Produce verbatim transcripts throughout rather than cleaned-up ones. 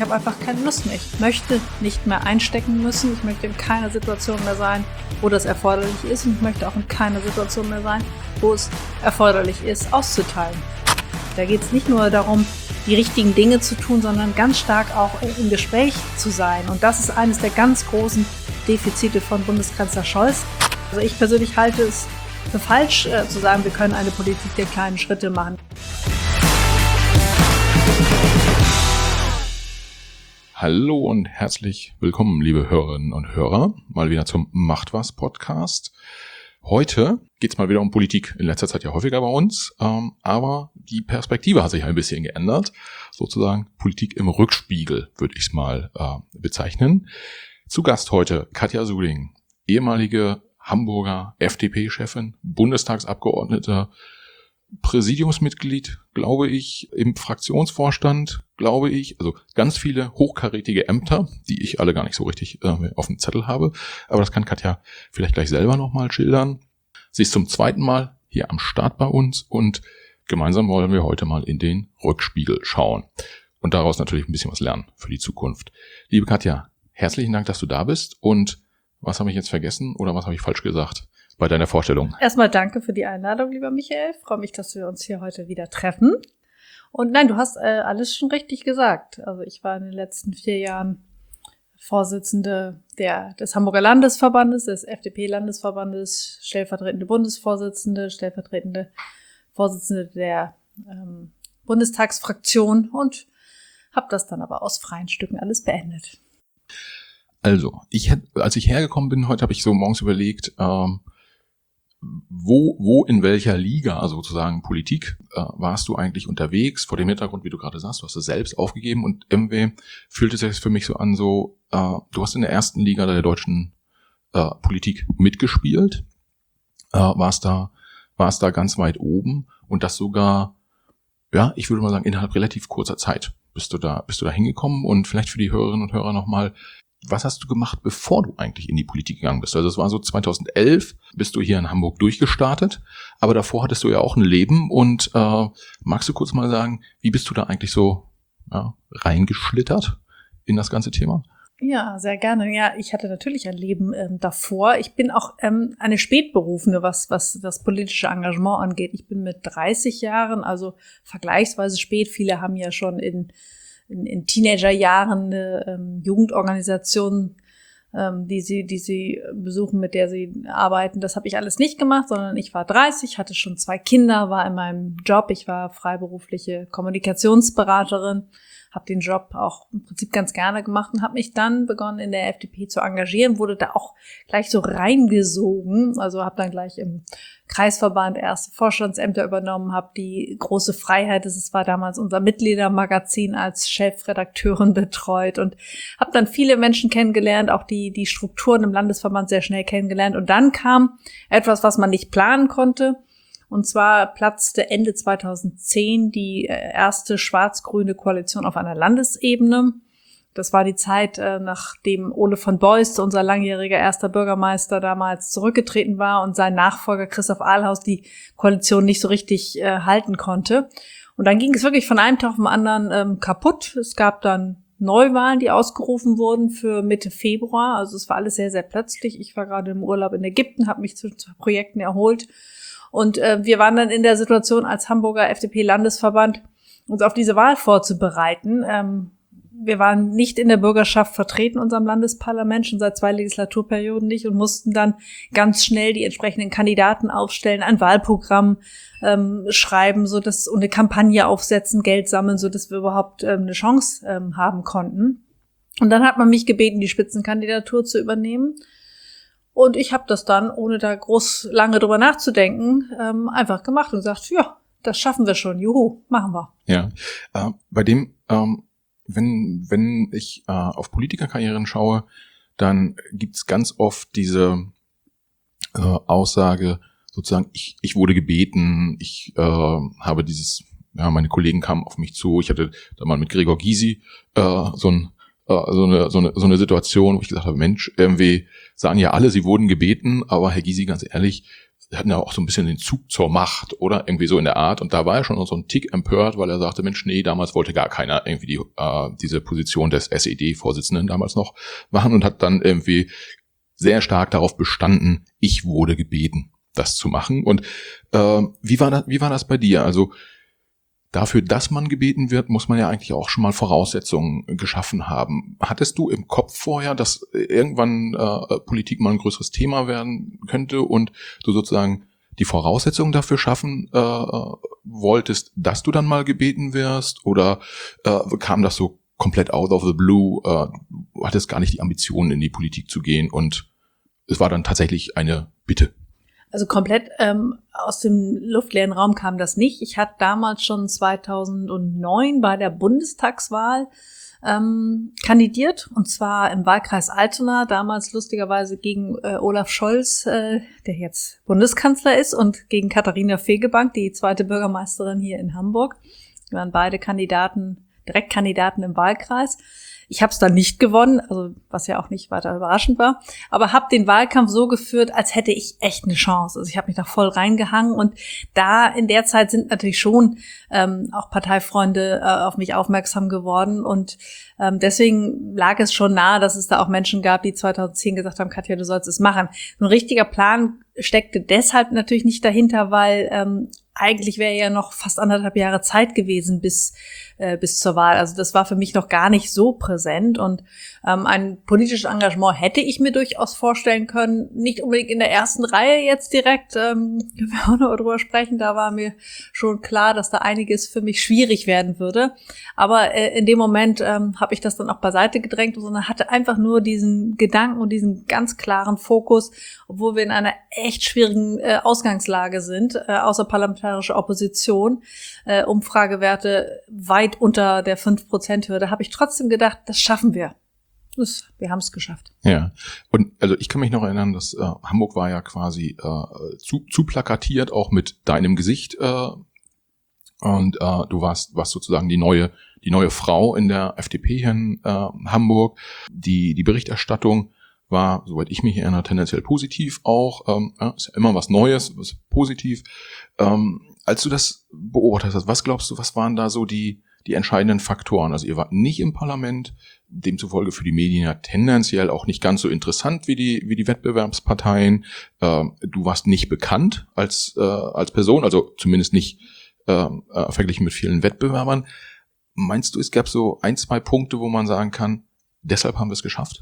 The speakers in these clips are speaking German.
habe einfach keine Lust mehr. Ich möchte nicht mehr einstecken müssen. Ich möchte in keiner Situation mehr sein, wo das erforderlich ist. Und ich möchte auch in keiner Situation mehr sein, wo es erforderlich ist, auszuteilen. Da geht es nicht nur darum, die richtigen Dinge zu tun, sondern ganz stark auch im Gespräch zu sein. Und das ist eines der ganz großen Defizite von Bundeskanzler Scholz. Also ich persönlich halte es für falsch, äh, zu sagen, wir können eine Politik der kleinen Schritte machen. Hallo und herzlich willkommen, liebe Hörerinnen und Hörer, mal wieder zum Macht was Podcast. Heute geht's mal wieder um Politik, in letzter Zeit ja häufiger bei uns, ähm, aber die Perspektive hat sich ein bisschen geändert, sozusagen Politik im Rückspiegel, würde ich es mal äh, bezeichnen. Zu Gast heute Katja Suding, ehemalige Hamburger F D P-Chefin, Bundestagsabgeordnete, Präsidiumsmitglied, glaube ich, im Fraktionsvorstand, glaube ich, also ganz viele hochkarätige Ämter, die ich alle gar nicht so richtig äh, auf dem Zettel habe, aber das kann Katja vielleicht gleich selber nochmal schildern. Sie ist zum zweiten Mal hier am Start bei uns und gemeinsam wollen wir heute mal in den Rückspiegel schauen und daraus natürlich ein bisschen was lernen für die Zukunft. Liebe Katja, herzlichen Dank, dass du da bist und was habe ich jetzt vergessen oder was habe ich falsch gesagt bei deiner Vorstellung? Erstmal danke für die Einladung, lieber Michael. Ich freue mich, dass wir uns hier heute wieder treffen. Und nein, du hast äh, alles schon richtig gesagt. Also ich war in den letzten vier Jahren Vorsitzende der, des Hamburger Landesverbandes, des F D P-Landesverbandes, stellvertretende Bundesvorsitzende, stellvertretende Vorsitzende der ähm, Bundestagsfraktion und habe das dann aber aus freien Stücken alles beendet. Also, ich als ich hergekommen bin, heute habe ich so morgens überlegt, ähm, wo wo in welcher Liga sozusagen Politik äh, warst du eigentlich unterwegs, vor dem Hintergrund, wie du gerade sagst, du hast es selbst aufgegeben und irgendwie fühlt es sich für mich so an, so äh, du hast in der ersten Liga der deutschen äh, Politik mitgespielt, äh, warst da warst da ganz weit oben und das sogar, ja, ich würde mal sagen, innerhalb relativ kurzer Zeit bist du da bist du da hingekommen und vielleicht für die Hörerinnen und Hörer nochmal, was hast du gemacht, bevor du eigentlich in die Politik gegangen bist? Also es war so zweitausendelf, bist du hier in Hamburg durchgestartet, aber davor hattest du ja auch ein Leben und äh, magst du kurz mal sagen, wie bist du da eigentlich so ja, reingeschlittert in das ganze Thema? Ja, sehr gerne. Ja, ich hatte natürlich ein Leben ähm, davor. Ich bin auch ähm, eine Spätberufene, was was das politische Engagement angeht. Ich bin mit dreißig Jahren, also vergleichsweise spät. Viele haben ja schon in in, in Teenagerjahren eine ähm, Jugendorganisation, ähm, die sie die sie besuchen, mit der sie arbeiten. Das habe ich alles nicht gemacht, sondern ich war dreißig, hatte schon zwei Kinder, war in meinem Job. Ich war freiberufliche Kommunikationsberaterin, habe den Job auch im Prinzip ganz gerne gemacht und habe mich dann begonnen, in der F D P zu engagieren, wurde da auch gleich so reingesogen, also habe dann gleich im Kreisverband erste Vorstandsämter übernommen, habe die große Freiheit, das war damals unser Mitgliedermagazin, als Chefredakteurin betreut und habe dann viele Menschen kennengelernt, auch die die Strukturen im Landesverband sehr schnell kennengelernt und dann kam etwas, was man nicht planen konnte. Und zwar platzte Ende zweitausendzehn die erste schwarz-grüne Koalition auf einer Landesebene. Das war die Zeit, nachdem Ole von Beust, unser langjähriger erster Bürgermeister, damals zurückgetreten war und sein Nachfolger Christoph Ahlhaus die Koalition nicht so richtig äh, halten konnte. Und dann ging es wirklich von einem Tag auf den anderen ähm, kaputt. Es gab dann Neuwahlen, die ausgerufen wurden für Mitte Februar. Also es war alles sehr, sehr plötzlich. Ich war gerade im Urlaub in Ägypten, habe mich zu, zu Projekten erholt. Und äh, wir waren dann in der Situation als Hamburger F D P-Landesverband, uns auf diese Wahl vorzubereiten. Ähm, wir waren nicht in der Bürgerschaft vertreten, unserem Landesparlament, schon seit zwei Legislaturperioden nicht und mussten dann ganz schnell die entsprechenden Kandidaten aufstellen, ein Wahlprogramm ähm, schreiben, so dass und eine Kampagne aufsetzen, Geld sammeln, so dass wir überhaupt ähm, eine Chance ähm, haben konnten. Und dann hat man mich gebeten, die Spitzenkandidatur zu übernehmen. Und ich habe das dann, ohne da groß lange drüber nachzudenken, ähm, einfach gemacht und gesagt, ja, das schaffen wir schon, juhu, machen wir. Ja, äh, bei dem, ähm, wenn wenn ich äh, auf Politikerkarrieren schaue, dann gibt's ganz oft diese äh, Aussage, sozusagen, ich ich wurde gebeten, ich äh, habe dieses, ja, meine Kollegen kamen auf mich zu, ich hatte da mal mit Gregor Gysi äh, so ein so eine, so eine, so eine Situation, wo ich gesagt habe, Mensch, irgendwie sagen ja alle, sie wurden gebeten, aber Herr Gysi, ganz ehrlich, wir hatten ja auch so ein bisschen den Zug zur Macht, oder? Irgendwie so in der Art. Und da war er schon so ein Tick empört, weil er sagte, Mensch, nee, damals wollte gar keiner irgendwie die, äh, diese Position des S E D-Vorsitzenden damals noch machen und hat dann irgendwie sehr stark darauf bestanden, ich wurde gebeten, das zu machen. Und äh, wie war das, wie war das bei dir? Also dafür, dass man gebeten wird, muss man ja eigentlich auch schon mal Voraussetzungen geschaffen haben. Hattest du im Kopf vorher, dass irgendwann äh, Politik mal ein größeres Thema werden könnte und du sozusagen die Voraussetzungen dafür schaffen äh, wolltest, dass du dann mal gebeten wirst? Oder äh, kam das so komplett out of the blue? Äh, du hattest gar nicht die Ambitionen, in die Politik zu gehen und es war dann tatsächlich eine Bitte? Also komplett ähm, aus dem luftleeren Raum kam das nicht. Ich hatte damals schon zweitausendneun bei der Bundestagswahl ähm, kandidiert, und zwar im Wahlkreis Altona, damals lustigerweise gegen äh, Olaf Scholz, äh, der jetzt Bundeskanzler ist, und gegen Katharina Fegebank, die zweite Bürgermeisterin hier in Hamburg. Wir waren beide Kandidaten, Direktkandidaten im Wahlkreis. Ich habe es dann nicht gewonnen, also was ja auch nicht weiter überraschend war, aber habe den Wahlkampf so geführt, als hätte ich echt eine Chance. Also ich habe mich da voll reingehangen, und da in der Zeit sind natürlich schon ähm, auch Parteifreunde äh, auf mich aufmerksam geworden, und ähm, deswegen lag es schon nahe, dass es da auch Menschen gab, die zweitausendzehn gesagt haben, Katja, du sollst es machen. Ein richtiger Plan steckte deshalb natürlich nicht dahinter, weil ähm, eigentlich wäre ja noch fast anderthalb Jahre Zeit gewesen bis äh, bis zur Wahl. Also das war für mich noch gar nicht so präsent, und ähm, ein politisches Engagement hätte ich mir durchaus vorstellen können. Nicht unbedingt in der ersten Reihe jetzt direkt, ähm, können wir auch noch drüber sprechen. Da war mir schon klar, dass da einiges für mich schwierig werden würde. Aber äh, in dem Moment ähm, habe ich das dann auch beiseite gedrängt, sondern hatte einfach nur diesen Gedanken und diesen ganz klaren Fokus, obwohl wir in einer echt schwierigen äh, Ausgangslage sind, äh, außerparlamentarische Opposition, äh, Umfragewerte weit unter der fünf Prozent Hürde, habe ich trotzdem gedacht, das schaffen wir. Das, wir haben es geschafft. Ja, und also ich kann mich noch erinnern, dass äh, Hamburg war ja quasi äh, zu, zu plakatiert, auch mit deinem Gesicht, äh, und äh, du warst, warst sozusagen die neue die neue Frau in der F D P hier in äh, Hamburg. Die die Berichterstattung war, soweit ich mich erinnere, tendenziell positiv auch. Ähm, ja, ist ja immer was Neues, was positiv. Ähm, als du das beobachtet hast, was glaubst du, was waren da so die die entscheidenden Faktoren? Also ihr wart nicht im Parlament, demzufolge für die Medien ja tendenziell auch nicht ganz so interessant wie die wie die Wettbewerbsparteien. Ähm, du warst nicht bekannt als äh, als Person, also zumindest nicht äh, äh, verglichen mit vielen Wettbewerbern. Meinst du, es gab so ein, zwei Punkte, wo man sagen kann, deshalb haben wir es geschafft?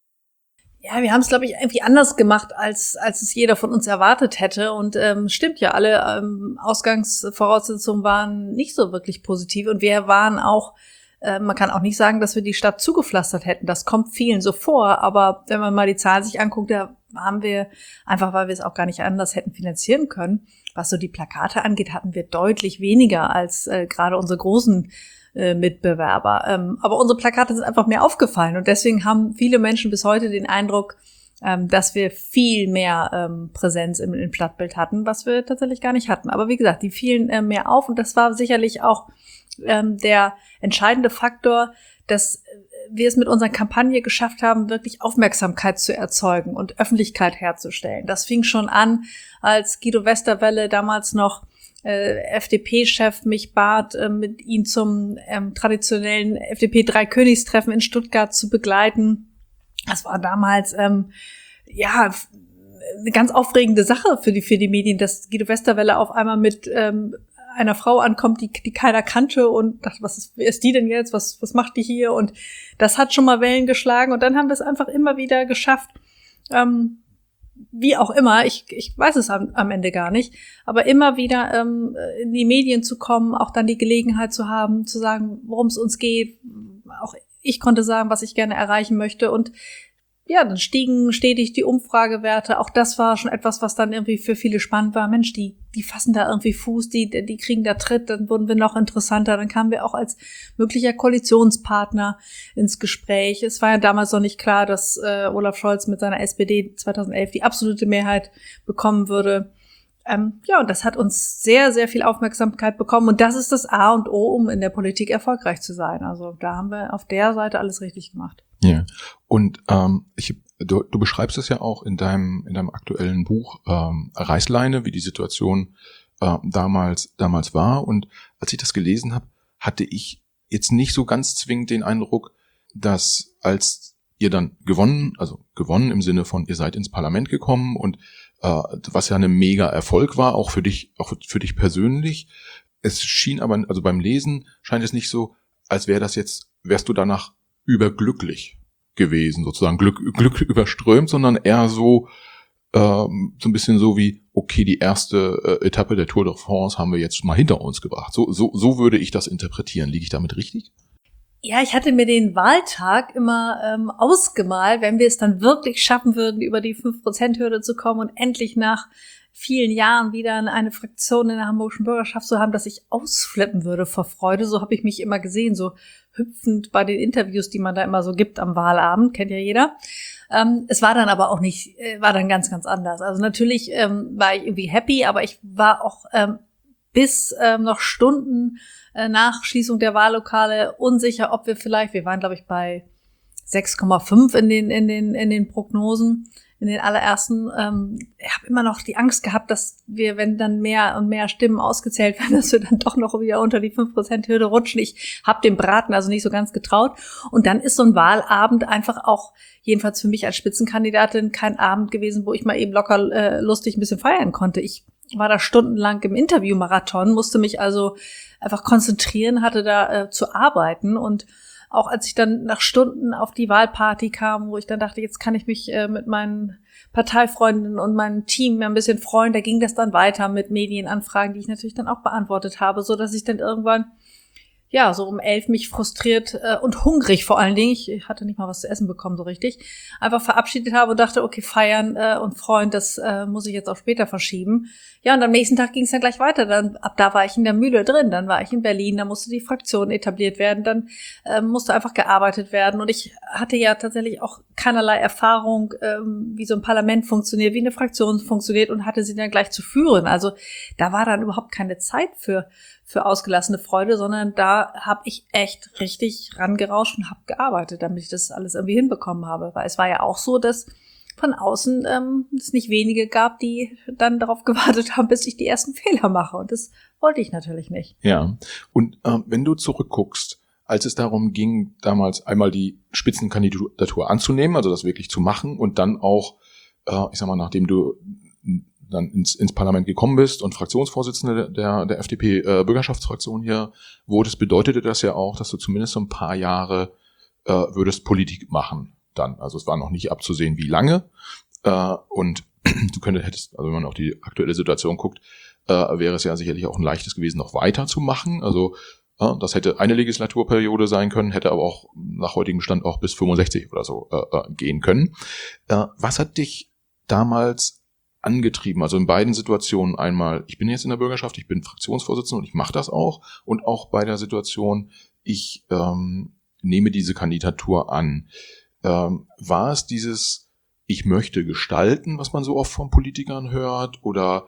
Ja, wir haben es, glaube ich, irgendwie anders gemacht, als als es jeder von uns erwartet hätte. Und ähm, stimmt ja, alle ähm, Ausgangsvoraussetzungen waren nicht so wirklich positiv. Und wir waren auch, äh, man kann auch nicht sagen, dass wir die Stadt zugepflastert hätten. Das kommt vielen so vor. Aber wenn man mal die Zahlen sich anguckt, da haben wir, einfach weil wir es auch gar nicht anders hätten finanzieren können, was so die Plakate angeht, hatten wir deutlich weniger als äh, gerade unsere großen Mitbewerber. Ähm, aber unsere Plakate sind einfach mehr aufgefallen, und deswegen haben viele Menschen bis heute den Eindruck, ähm, dass wir viel mehr ähm, Präsenz im, im Stadtbild hatten, was wir tatsächlich gar nicht hatten. Aber wie gesagt, die fielen äh, mehr auf, und das war sicherlich auch ähm, der entscheidende Faktor, dass wir es mit unserer Kampagne geschafft haben, wirklich Aufmerksamkeit zu erzeugen und Öffentlichkeit herzustellen. Das fing schon an, als Guido Westerwelle damals noch Äh, F D P-Chef mich bat, äh, mit ihm zum ähm, traditionellen F D P-Dreikönigstreffen in Stuttgart zu begleiten. Das war damals ähm, ja eine ganz aufregende Sache für die für die Medien, dass Guido Westerwelle auf einmal mit ähm, einer Frau ankommt, die die keiner kannte, und dachte, was ist, wer ist die denn jetzt? Was was macht die hier? Und das hat schon mal Wellen geschlagen, und dann haben wir es einfach immer wieder geschafft, ähm, wie auch immer, ich ich weiß es am, am Ende gar nicht, aber immer wieder ähm, in die Medien zu kommen, auch dann die Gelegenheit zu haben, zu sagen, worum es uns geht. Auch ich konnte sagen, was ich gerne erreichen möchte, und ja, dann stiegen stetig die Umfragewerte. Auch das war schon etwas, was dann irgendwie für viele spannend war. Mensch, die die fassen da irgendwie Fuß, die die kriegen da Tritt, dann wurden wir noch interessanter. Dann kamen wir auch als möglicher Koalitionspartner ins Gespräch. Es war ja damals noch nicht klar, dass äh, Olaf Scholz mit seiner S P D zweitausendelf die absolute Mehrheit bekommen würde. Ähm, ja, und das hat uns sehr, sehr viel Aufmerksamkeit bekommen. Und das ist das A und O, um in der Politik erfolgreich zu sein. Also da haben wir auf der Seite alles richtig gemacht. Ja, und ähm, ich Du, du beschreibst es ja auch in deinem in deinem aktuellen Buch ähm, Reißleine, wie die Situation äh, damals damals war. Und als ich das gelesen habe, hatte ich jetzt nicht so ganz zwingend den Eindruck, dass als ihr dann gewonnen, also gewonnen im Sinne von ihr seid ins Parlament gekommen und äh, was ja eine mega Erfolg war, auch für dich, auch für dich persönlich. Es schien aber, also beim Lesen scheint es nicht so, als wäre das jetzt, wärst du danach überglücklich gewesen, sozusagen Glück, Glück überströmt, sondern eher so, ähm, so ein bisschen so wie, okay, die erste äh, Etappe der Tour de France haben wir jetzt mal hinter uns gebracht. So, so, so würde ich das interpretieren. Liege ich damit richtig? Ja, ich hatte mir den Wahltag immer ähm, ausgemalt, wenn wir es dann wirklich schaffen würden, über die fünf Prozent Hürde zu kommen und endlich nach vielen Jahren wieder eine Fraktion in der hamburgischen Bürgerschaft zu haben, dass ich ausflippen würde vor Freude. So habe ich mich immer gesehen, so hüpfend bei den Interviews, die man da immer so gibt am Wahlabend, kennt ja jeder. Ähm, es war dann aber auch nicht, äh, war dann ganz, ganz anders. Also natürlich ähm, war ich irgendwie happy, aber ich war auch ähm, bis ähm, noch Stunden äh, nach Schließung der Wahllokale unsicher, ob wir vielleicht, wir waren glaube ich bei sechs Komma fünf in den in den in den Prognosen, in den allerersten. Ähm, ich habe immer noch die Angst gehabt, dass wir, wenn dann mehr und mehr Stimmen ausgezählt werden, dass wir dann doch noch wieder unter die fünf Prozent Hürde rutschen. Ich habe dem Braten also nicht so ganz getraut. Und dann ist so ein Wahlabend einfach auch, jedenfalls für mich als Spitzenkandidatin, kein Abend gewesen, wo ich mal eben locker äh, lustig ein bisschen feiern konnte. Ich war da stundenlang im Interviewmarathon, musste mich also einfach konzentrieren, hatte da äh, zu arbeiten. Und auch als ich dann nach Stunden auf die Wahlparty kam, wo ich dann dachte, jetzt kann ich mich äh, mit meinen Parteifreunden und meinem Team ein bisschen freuen, da ging das dann weiter mit Medienanfragen, die ich natürlich dann auch beantwortet habe, so dass ich dann irgendwann, ja, so um elf mich frustriert äh, und hungrig vor allen Dingen, ich hatte nicht mal was zu essen bekommen so richtig, einfach verabschiedet habe und dachte, okay, feiern äh, und freuen, das äh, muss ich jetzt auch später verschieben. Ja, und am nächsten Tag ging es dann gleich weiter. Dann ab da war ich in der Mühle drin, dann war ich in Berlin, da musste die Fraktion etabliert werden, dann äh, musste einfach gearbeitet werden. Und ich hatte ja tatsächlich auch keinerlei Erfahrung, ähm, wie so ein Parlament funktioniert, wie eine Fraktion funktioniert und hatte sie dann gleich zu führen. Also da war dann überhaupt keine Zeit für für ausgelassene Freude, sondern da habe ich echt richtig rangerauscht und habe gearbeitet, damit ich das alles irgendwie hinbekommen habe. Weil es war ja auch so, dass von außen ähm, es nicht wenige gab, die dann darauf gewartet haben, bis ich die ersten Fehler mache. Und das wollte ich natürlich nicht. Ja, und äh, wenn du zurückguckst, als es darum ging, damals einmal die Spitzenkandidatur anzunehmen, also das wirklich zu machen und dann auch, äh, ich sag mal, nachdem du dann ins, ins Parlament gekommen bist und Fraktionsvorsitzende der, der F D P-Bürgerschaftsfraktion äh, hier wurdest, bedeutete das ja auch, dass du zumindest so ein paar Jahre äh, würdest Politik machen dann. Also es war noch nicht abzusehen, wie lange. Äh, und du könntest, hättest, also wenn man auf die aktuelle Situation guckt, äh, wäre es ja sicherlich auch ein leichtes gewesen, noch weiterzumachen. Also äh, das hätte eine Legislaturperiode sein können, hätte aber auch nach heutigem Stand auch bis fünfundsechzig oder so äh, gehen können. Äh, was hat dich damals angetrieben, also in beiden Situationen einmal, ich bin jetzt in der Bürgerschaft, ich bin Fraktionsvorsitzender und ich mache das auch, und auch bei der Situation, ich ähm, nehme diese Kandidatur an. Ähm, war es dieses, ich möchte gestalten, was man so oft von Politikern hört, oder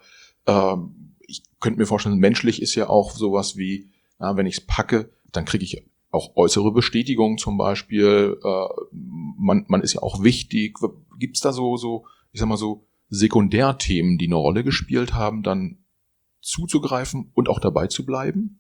ähm, ich könnte mir vorstellen, menschlich ist ja auch sowas wie, na, wenn ich es packe, dann kriege ich auch äußere Bestätigung zum Beispiel, äh, man, man ist ja auch wichtig. Gibt es da so, so, ich sag mal so, Sekundärthemen, die eine Rolle gespielt haben, dann zuzugreifen und auch dabei zu bleiben?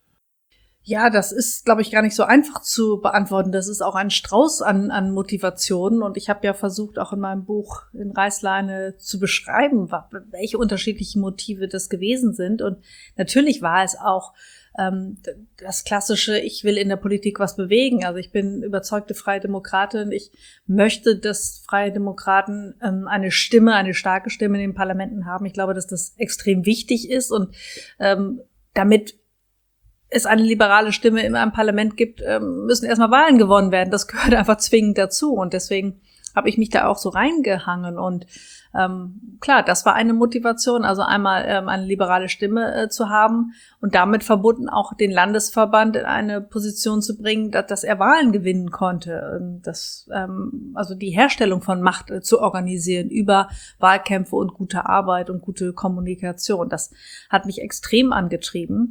Ja, das ist, glaube ich, gar nicht so einfach zu beantworten. Das ist auch ein Strauß an, an Motivationen. Und ich habe ja versucht, auch in meinem Buch in Reißleine zu beschreiben, welche unterschiedlichen Motive das gewesen sind. Und natürlich war es auch ähm, das klassische, ich will in der Politik was bewegen. Also ich bin überzeugte Freie Demokratin. Ich möchte, dass Freie Demokraten ähm, eine Stimme, eine starke Stimme in den Parlamenten haben. Ich glaube, dass das extrem wichtig ist. Und ähm, damit es eine liberale Stimme in einem Parlament gibt, müssen erstmal Wahlen gewonnen werden. Das gehört einfach zwingend dazu. Und deswegen habe ich mich da auch so reingehangen. Und ähm, klar, das war eine Motivation, also einmal ähm, eine liberale Stimme äh, zu haben und damit verbunden auch den Landesverband in eine Position zu bringen, dass, dass er Wahlen gewinnen konnte. Das, ähm, also die Herstellung von Macht äh, zu organisieren über Wahlkämpfe und gute Arbeit und gute Kommunikation. Das hat mich extrem angetrieben.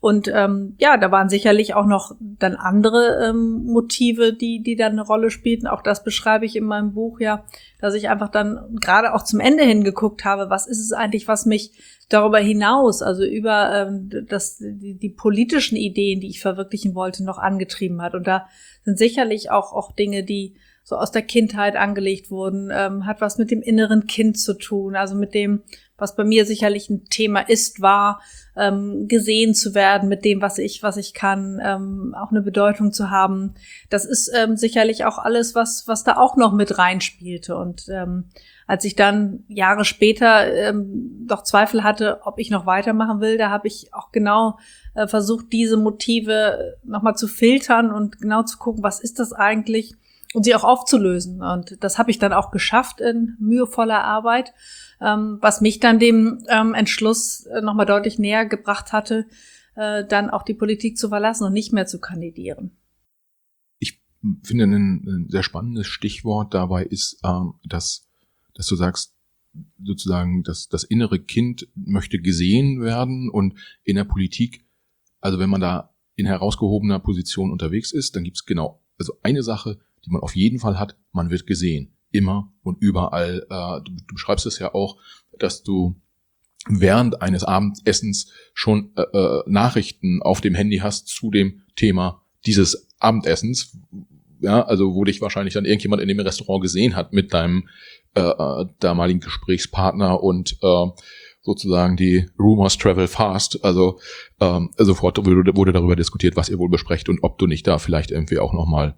Und ähm, ja, da waren sicherlich auch noch dann andere ähm, Motive, die die dann eine Rolle spielten. Auch das beschreibe ich in meinem Buch, ja, dass ich einfach dann gerade auch zum Ende hingeguckt habe, was ist es eigentlich, was mich darüber hinaus, also über ähm, das die, die politischen Ideen, die ich verwirklichen wollte, noch angetrieben hat. Und da sind sicherlich auch auch Dinge, die so aus der Kindheit angelegt wurden, ähm, hat was mit dem inneren Kind zu tun, also mit dem, was bei mir sicherlich ein Thema ist, war, ähm, gesehen zu werden mit dem, was ich, was ich kann, ähm, auch eine Bedeutung zu haben. Das ist ähm, sicherlich auch alles, was, was da auch noch mit reinspielte. Und ähm, als ich dann Jahre später ähm, doch Zweifel hatte, ob ich noch weitermachen will, da habe ich auch genau äh, versucht, diese Motive nochmal zu filtern und genau zu gucken, was ist das eigentlich? Und sie auch aufzulösen. Und das habe ich dann auch geschafft in mühevoller Arbeit, ähm, was mich dann dem ähm, Entschluss äh, nochmal deutlich näher gebracht hatte, äh, dann auch die Politik zu verlassen und nicht mehr zu kandidieren. Ich finde, ein, ein sehr spannendes Stichwort dabei ist, ähm, dass, dass du sagst, sozusagen, dass das innere Kind möchte gesehen werden und in der Politik, also wenn man da in herausgehobener Position unterwegs ist, dann gibt's genau, also eine Sache, die man auf jeden Fall hat, man wird gesehen. Immer und überall. Äh, du, du beschreibst es ja auch, dass du während eines Abendessens schon äh, äh, Nachrichten auf dem Handy hast zu dem Thema dieses Abendessens. Ja, also wo dich wahrscheinlich dann irgendjemand in dem Restaurant gesehen hat mit deinem äh, äh, damaligen Gesprächspartner und äh, sozusagen die Rumors travel fast. Also ähm, sofort wurde, wurde darüber diskutiert, was ihr wohl besprecht und ob du nicht da vielleicht irgendwie auch nochmal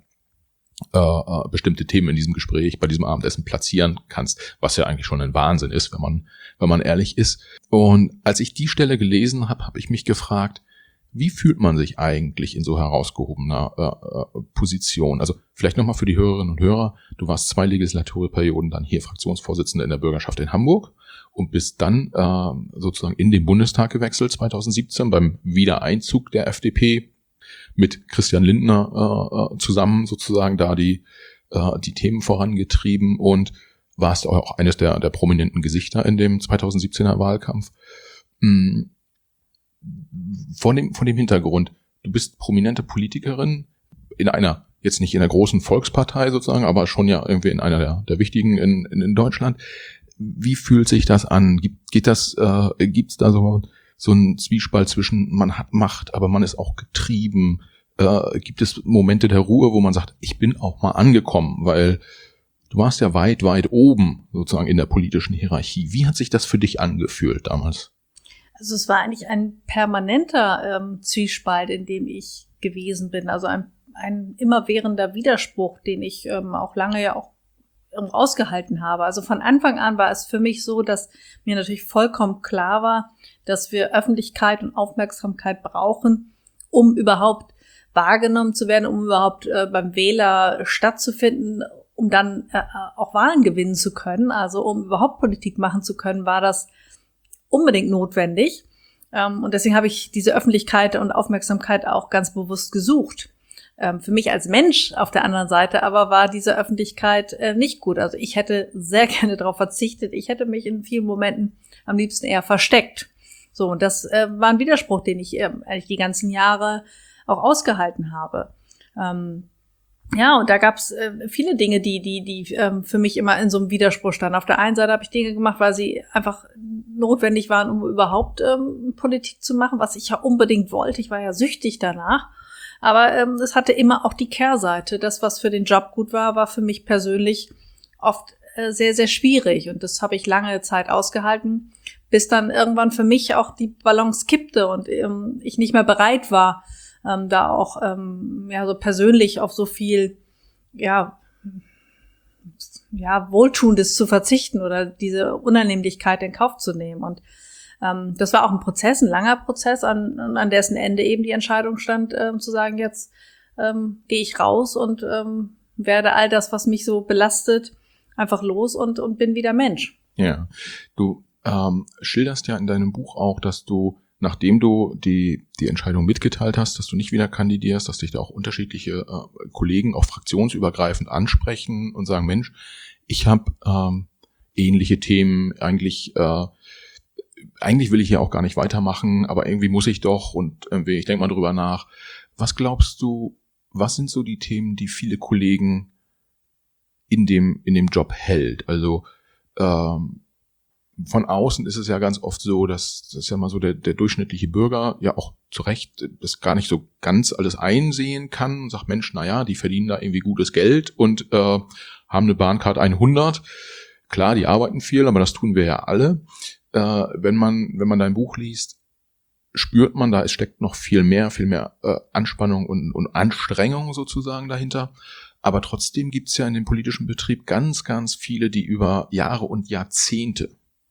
Äh, bestimmte Themen in diesem Gespräch, bei diesem Abendessen platzieren kannst, was ja eigentlich schon ein Wahnsinn ist, wenn man wenn man ehrlich ist. Und als ich die Stelle gelesen habe, habe ich mich gefragt, wie fühlt man sich eigentlich in so herausgehobener äh, Position? Also vielleicht nochmal für die Hörerinnen und Hörer, du warst zwei Legislaturperioden dann hier Fraktionsvorsitzende in der Bürgerschaft in Hamburg und bist dann äh, sozusagen in den Bundestag gewechselt zweitausendsiebzehn beim Wiedereinzug der F D P mit Christian Lindner äh, zusammen sozusagen da die äh, die Themen vorangetrieben und warst auch eines der der prominenten Gesichter in dem zweitausendsiebzehner Wahlkampf. Hm. Vor dem vor dem Hintergrund, du bist prominente Politikerin in einer, jetzt nicht in einer großen Volkspartei sozusagen, aber schon ja irgendwie in einer der der wichtigen in in, in Deutschland. Wie fühlt sich das an? Gibt geht das äh, gibt's da so so ein Zwiespalt zwischen, man hat Macht, aber man ist auch getrieben. Äh, gibt es Momente der Ruhe, wo man sagt, ich bin auch mal angekommen, weil du warst ja weit, weit oben sozusagen in der politischen Hierarchie. Wie hat sich das für dich angefühlt damals? Also es war eigentlich ein permanenter ähm, Zwiespalt, in dem ich gewesen bin. Also ein, ein immerwährender Widerspruch, den ich ähm, auch lange ja auch ausgehalten habe. Also von Anfang an war es für mich so, dass mir natürlich vollkommen klar war, dass wir Öffentlichkeit und Aufmerksamkeit brauchen, um überhaupt wahrgenommen zu werden, um überhaupt äh, beim Wähler stattzufinden, um dann äh, auch Wahlen gewinnen zu können. Also um überhaupt Politik machen zu können, war das unbedingt notwendig. Ähm, und deswegen habe ich diese Öffentlichkeit und Aufmerksamkeit auch ganz bewusst gesucht. Ähm, für mich als Mensch auf der anderen Seite aber war diese Öffentlichkeit äh, nicht gut. Also ich hätte sehr gerne darauf verzichtet. Ich hätte mich in vielen Momenten am liebsten eher versteckt. So, und das äh, war ein Widerspruch, den ich äh, eigentlich die ganzen Jahre auch ausgehalten habe. Ähm, ja, und da gab's äh, viele Dinge, die die die ähm, für mich immer in so einem Widerspruch standen. Auf der einen Seite habe ich Dinge gemacht, weil sie einfach notwendig waren, um überhaupt ähm, Politik zu machen, was ich ja unbedingt wollte. Ich war ja süchtig danach. Aber ähm, es hatte immer auch die Kehrseite. Das, was für den Job gut war, war für mich persönlich oft äh, sehr, sehr schwierig. Und das habe ich lange Zeit ausgehalten, bis dann irgendwann für mich auch die Balance kippte und ähm, ich nicht mehr bereit war, ähm, da auch ähm, ja so persönlich auf so viel ja ja Wohltuendes zu verzichten oder diese Unannehmlichkeit in Kauf zu nehmen. Und ähm, das war auch ein Prozess, ein langer Prozess, an, an dessen Ende eben die Entscheidung stand, ähm, zu sagen, jetzt ähm, gehe ich raus und ähm, werde all das, was mich so belastet, einfach los und und bin wieder Mensch. Ja, du ähm, schilderst ja in deinem Buch auch, dass du, nachdem du die die Entscheidung mitgeteilt hast, dass du nicht wieder kandidierst, dass dich da auch unterschiedliche äh, Kollegen auch fraktionsübergreifend ansprechen und sagen, Mensch, ich habe ähm, ähnliche Themen eigentlich äh, eigentlich will ich hier auch gar nicht weitermachen, aber irgendwie muss ich doch und irgendwie, ich denke mal drüber nach. Was glaubst du, was sind so die Themen, die viele Kollegen in dem, in dem Job hält? Also, ähm, von außen ist es ja ganz oft so, dass das ist ja mal so der, der durchschnittliche Bürger ja auch zu Recht das gar nicht so ganz alles einsehen kann und sagt, Mensch, na ja, die verdienen da irgendwie gutes Geld und äh, haben eine Bahncard hundert. Klar, die arbeiten viel, aber das tun wir ja alle. Äh, wenn man wenn man dein Buch liest, spürt man da, es steckt noch viel mehr, viel mehr äh, Anspannung und, und Anstrengung sozusagen dahinter. Aber trotzdem gibt's ja in dem politischen Betrieb ganz, ganz viele, die über Jahre und Jahrzehnte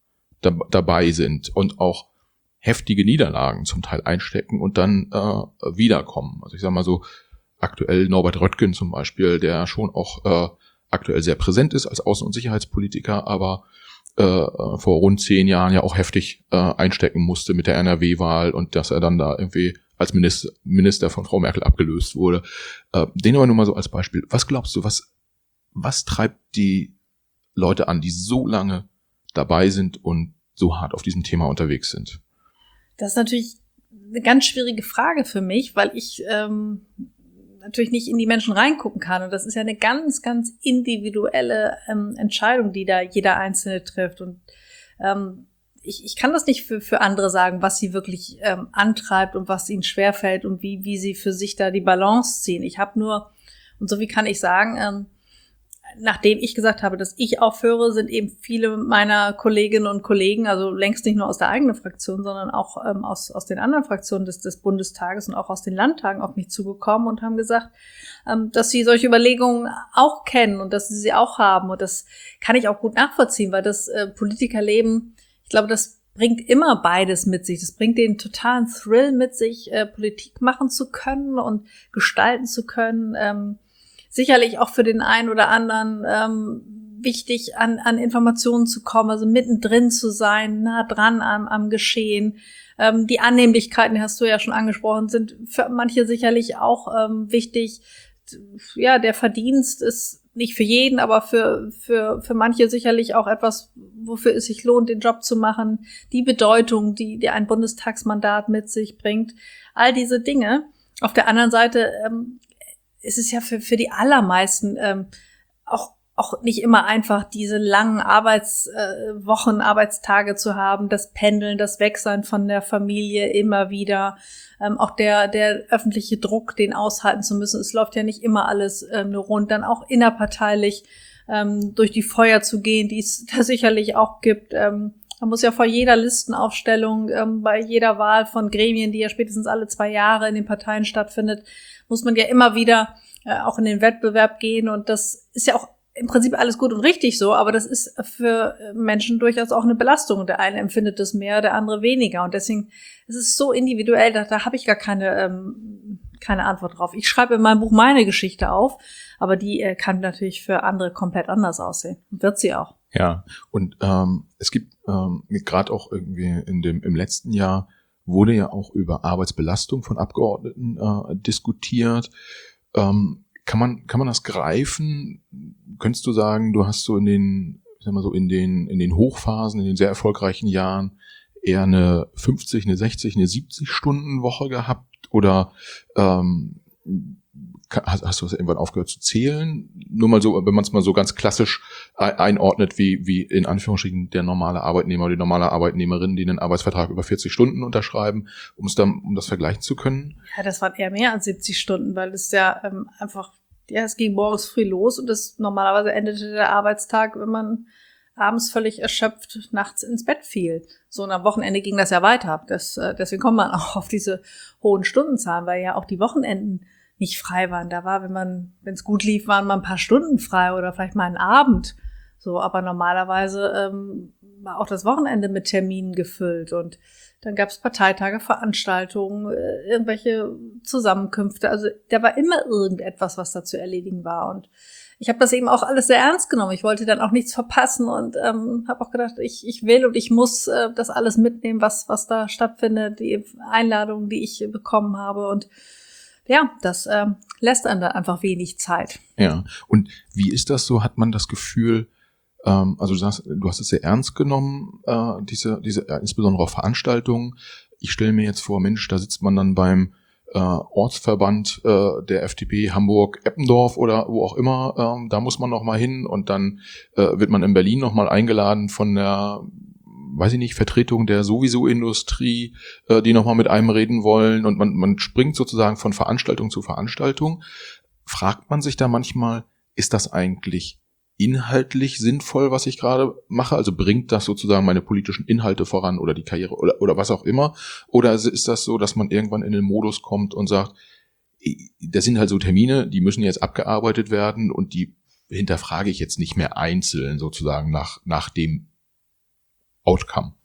dabei sind und auch heftige Niederlagen zum Teil einstecken und dann äh, wiederkommen. Also ich sage mal so, aktuell Norbert Röttgen zum Beispiel, der schon auch äh, aktuell sehr präsent ist als Außen- und Sicherheitspolitiker, aber äh, vor rund zehn Jahren ja auch heftig äh, einstecken musste mit der N R W-Wahl und dass er dann da irgendwie als Minister, Minister von Frau Merkel abgelöst wurde. Äh, den aber nur mal so als Beispiel. Was glaubst du, was, was treibt die Leute an, die so lange dabei sind und so hart auf diesem Thema unterwegs sind? Das ist natürlich eine ganz schwierige Frage für mich, weil ich ähm, natürlich nicht in die Menschen reingucken kann. Und das ist ja eine ganz, ganz individuelle ähm, Entscheidung, die da jeder Einzelne trifft. Und ähm, ich, ich kann das nicht für, für andere sagen, was sie wirklich ähm, antreibt und was ihnen schwerfällt und wie, wie sie für sich da die Balance ziehen. Ich habe nur, und so wie kann ich sagen, ähm, nachdem ich gesagt habe, dass ich aufhöre, sind eben viele meiner Kolleginnen und Kollegen, also längst nicht nur aus der eigenen Fraktion, sondern auch ähm, aus, aus den anderen Fraktionen des, des Bundestages und auch aus den Landtagen auf mich zugekommen und haben gesagt, ähm, dass sie solche Überlegungen auch kennen und dass sie sie auch haben. Und das kann ich auch gut nachvollziehen, weil das äh, Politikerleben, ich glaube, das bringt immer beides mit sich. Das bringt den totalen Thrill mit sich, äh, Politik machen zu können und gestalten zu können, ähm, sicherlich auch für den einen oder anderen ähm, wichtig, an, an Informationen zu kommen, also mittendrin zu sein, nah dran am, am Geschehen. Ähm, die Annehmlichkeiten, die hast du ja schon angesprochen, sind für manche sicherlich auch ähm, wichtig. Ja, der Verdienst ist nicht für jeden, aber für, für, für manche sicherlich auch etwas, wofür es sich lohnt, den Job zu machen. Die Bedeutung, die, die ein Bundestagsmandat mit sich bringt. All diese Dinge. Auf der anderen Seite, ähm, es ist ja für, für die allermeisten ähm, auch, auch nicht immer einfach, diese langen Arbeitswochen, äh, Arbeitstage zu haben, das Pendeln, das Wegsein von der Familie immer wieder, ähm, auch der, der öffentliche Druck, den aushalten zu müssen. Es läuft ja nicht immer alles ähm, nur rund, dann auch innerparteilich ähm, durch die Feuer zu gehen, die es da sicherlich auch gibt. Ähm, man muss ja vor jeder Listenaufstellung, ähm, bei jeder Wahl von Gremien, die ja spätestens alle zwei Jahre in den Parteien stattfindet, muss man ja immer wieder äh, auch in den Wettbewerb gehen. Und das ist ja auch im Prinzip alles gut und richtig so, aber das ist für Menschen durchaus auch eine Belastung. Der eine empfindet das mehr, der andere weniger. Und deswegen ist es so individuell, da, da habe ich gar keine, ähm, keine Antwort drauf. Ich schreibe in meinem Buch meine Geschichte auf, aber die äh, kann natürlich für andere komplett anders aussehen. Wird sie auch. Ja, und ähm, es gibt ähm, gerade auch irgendwie in dem im letzten Jahr wurde ja auch über Arbeitsbelastung von Abgeordneten äh, diskutiert. Ähm, kann man kann man das greifen? Könntest du sagen, du hast so in den, ich sag mal so in den in den Hochphasen, in den sehr erfolgreichen Jahren eher eine fünfzig, eine sechzig, eine siebzig Stunden Woche gehabt oder ähm, Hast, hast du das irgendwann aufgehört zu zählen? Nur mal so, wenn man es mal so ganz klassisch einordnet, wie, wie in Anführungsstrichen der normale Arbeitnehmer oder die normale Arbeitnehmerin, die einen Arbeitsvertrag über vierzig Stunden unterschreiben, um es dann, um das vergleichen zu können? Ja, das waren eher mehr als siebzig Stunden, weil es ja ähm, einfach, ja, es ging morgens früh los und das normalerweise endete der Arbeitstag, wenn man abends völlig erschöpft nachts ins Bett fiel. So, und am Wochenende ging das ja weiter. Das, äh, deswegen kommt man auch auf diese hohen Stundenzahlen, weil ja auch die Wochenenden nicht frei waren. Da war, wenn man, wenn es gut lief, waren mal ein paar Stunden frei oder vielleicht mal einen Abend. So, aber normalerweise ähm, war auch das Wochenende mit Terminen gefüllt und dann gab es Parteitage, Veranstaltungen, äh, irgendwelche Zusammenkünfte. Also da war immer irgendetwas, was da zu erledigen war. Und ich habe das eben auch alles sehr ernst genommen. Ich wollte dann auch nichts verpassen und ähm, habe auch gedacht, ich ich will und ich muss äh, das alles mitnehmen, was was da stattfindet, die Einladungen, die ich bekommen habe. Und ja, das ähm, lässt einem dann einfach wenig Zeit. Ja, und wie ist das so? Hat man das Gefühl, Ähm, also du hast, du hast es sehr ernst genommen, äh, diese, diese, äh, insbesondere auch Veranstaltungen. Ich stelle mir jetzt vor, Mensch, da sitzt man dann beim äh, Ortsverband äh, der F D P Hamburg-Eppendorf oder wo auch immer, ähm, da muss man noch mal hin und dann äh, wird man in Berlin noch mal eingeladen von der, weiß ich nicht, Vertretung der sowieso Industrie, äh, die noch mal mit einem reden wollen und man, man springt sozusagen von Veranstaltung zu Veranstaltung. Fragt man sich da manchmal, ist das eigentlich inhaltlich sinnvoll, was ich gerade mache? Also bringt das sozusagen meine politischen Inhalte voran oder die Karriere oder, oder was auch immer? Oder ist das so, dass man irgendwann in den Modus kommt und sagt, das sind halt so Termine, die müssen jetzt abgearbeitet werden und die hinterfrage ich jetzt nicht mehr einzeln sozusagen nach, nach dem Outcome?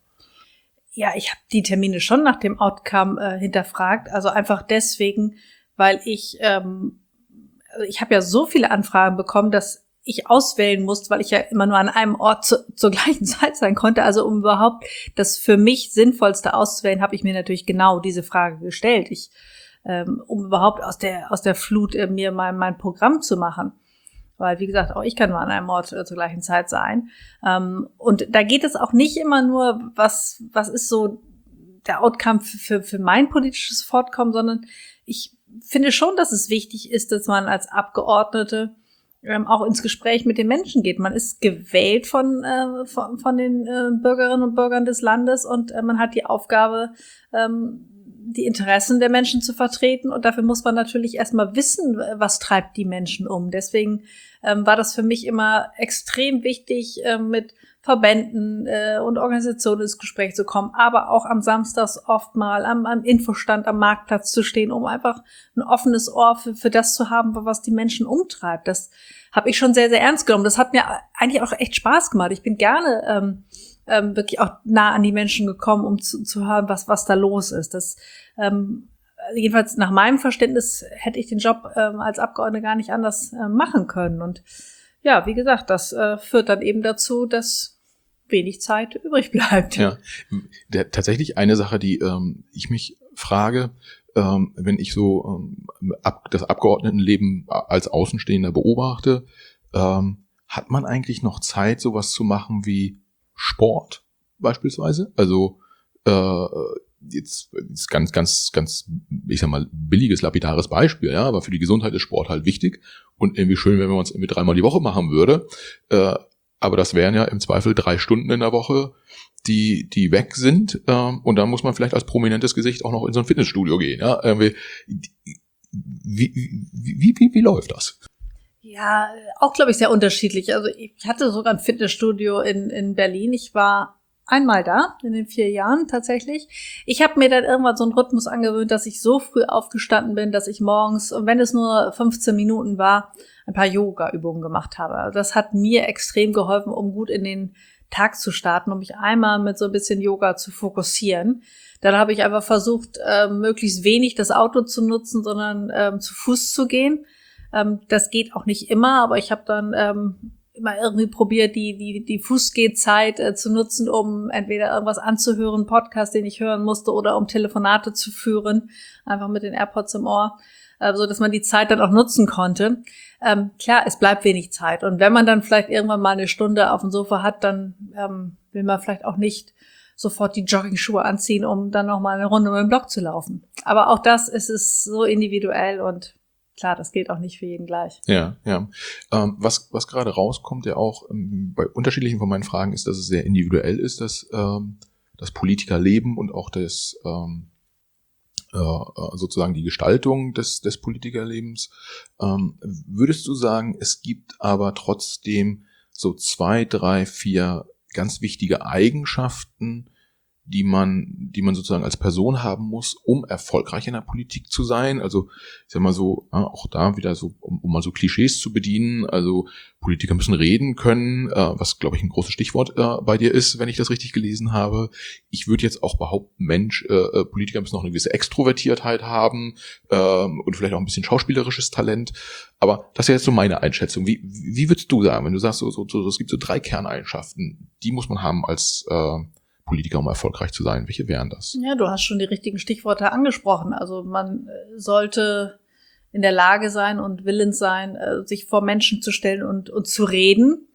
Ja, ich habe die Termine schon nach dem Outcome äh, hinterfragt. Also einfach deswegen, weil ich, ähm, also ich habe ja so viele Anfragen bekommen, dass ich auswählen musste, weil ich ja immer nur an einem Ort zu, zur gleichen Zeit sein konnte. Also um überhaupt das für mich Sinnvollste auszuwählen, habe ich mir natürlich genau diese Frage gestellt. Ich, ähm, um überhaupt aus der aus der Flut äh, mir mein, mein Programm zu machen. Weil, wie gesagt, auch ich kann nur an einem Ort äh, zur gleichen Zeit sein. Ähm, und da geht es auch nicht immer nur, was was ist so der Outcome für, für mein politisches Fortkommen, sondern ich finde schon, dass es wichtig ist, dass man als Abgeordnete ähm, auch ins Gespräch mit den Menschen geht. Man ist gewählt von äh, von, von den äh, Bürgerinnen und Bürgern des Landes und äh, man hat die Aufgabe, ähm, die Interessen der Menschen zu vertreten und dafür muss man natürlich erstmal wissen, was treibt die Menschen um. Deswegen ähm, war das für mich immer extrem wichtig, äh, mit Verbänden äh, und Organisationen ins Gespräch zu kommen, aber auch am Samstags oft mal am, am Infostand am Marktplatz zu stehen, um einfach ein offenes Ohr für, für das zu haben, was die Menschen umtreibt. Das habe ich schon sehr, sehr ernst genommen. Das hat mir eigentlich auch echt Spaß gemacht. Ich bin gerne ähm, ähm, wirklich auch nah an die Menschen gekommen, um zu, zu hören, was was da los ist. Das ähm, jedenfalls nach meinem Verständnis hätte ich den Job ähm, als Abgeordnete gar nicht anders äh, machen können. Und ja, wie gesagt, das äh, führt dann eben dazu, dass wenig Zeit übrig bleibt. Ja, der, tatsächlich eine Sache, die ähm, ich mich frage, ähm, wenn ich so ähm, ab, das Abgeordnetenleben als Außenstehender beobachte, ähm, hat man eigentlich noch Zeit, sowas zu machen wie Sport beispielsweise? Also äh, jetzt ist ganz, ganz, ganz, ich sag mal, billiges, lapidares Beispiel, ja, aber für die Gesundheit ist Sport halt wichtig und irgendwie schön, wenn man es irgendwie dreimal die Woche machen würde. Äh, aber das wären ja im Zweifel drei Stunden in der Woche, die die weg sind. Ähm, und dann muss man vielleicht als prominentes Gesicht auch noch in so ein Fitnessstudio gehen. Ja, irgendwie, wie, wie, wie, wie, wie läuft das? Ja, auch, glaube ich, sehr unterschiedlich. Also ich hatte sogar ein Fitnessstudio in, in Berlin. Ich war einmal da, in den vier Jahren tatsächlich. Ich habe mir dann irgendwann so einen Rhythmus angewöhnt, dass ich so früh aufgestanden bin, dass ich morgens, und wenn es nur fünfzehn Minuten war, ein paar Yoga-Übungen gemacht habe. Also das hat mir extrem geholfen, um gut in den Tag zu starten, um mich einmal mit so ein bisschen Yoga zu fokussieren. Dann habe ich einfach versucht, äh, möglichst wenig das Auto zu nutzen, sondern ähm, zu Fuß zu gehen. Ähm, das geht auch nicht immer, aber ich habe dann ähm, immer irgendwie probiert, die die die Fußgehzeit äh, zu nutzen, um entweder irgendwas anzuhören, Podcast, den ich hören musste, oder um Telefonate zu führen, einfach mit den AirPods im Ohr, äh, so dass man die Zeit dann auch nutzen konnte. Ähm, klar, es bleibt wenig Zeit und wenn man dann vielleicht irgendwann mal eine Stunde auf dem Sofa hat, dann ähm, will man vielleicht auch nicht sofort die Jogging-Schuhe anziehen, um dann noch mal eine Runde über den Block zu laufen. Aber auch das ist es so individuell und klar, das gilt auch nicht für jeden gleich. Ja, ja. Ähm, was was gerade rauskommt, ja auch ähm, bei unterschiedlichen von meinen Fragen, ist, dass es sehr individuell ist, dass ähm, das Politikerleben und auch das ähm, äh, sozusagen die Gestaltung des des Politikerlebens. Ähm, würdest du sagen, es gibt aber trotzdem so zwei, drei, vier ganz wichtige Eigenschaften, die man, die man sozusagen als Person haben muss, um erfolgreich in der Politik zu sein? Also, ich sag mal so, auch da wieder so, um, um mal so Klischees zu bedienen. Also, Politiker müssen reden können, äh, was, glaube ich, ein großes Stichwort äh, bei dir ist, wenn ich das richtig gelesen habe. Ich würde jetzt auch behaupten, Mensch, äh, Politiker müssen auch eine gewisse Extrovertiertheit haben äh, und vielleicht auch ein bisschen schauspielerisches Talent. Aber das ist ja jetzt so meine Einschätzung. Wie, wie würdest du sagen, wenn du sagst, so, so, so, es gibt so drei Kerneigenschaften, die muss man haben als äh, Politiker, um erfolgreich zu sein? Welche wären das? Ja, du hast schon die richtigen Stichworte angesprochen. Also man sollte in der Lage sein und willens sein, sich vor Menschen zu stellen und, und zu reden.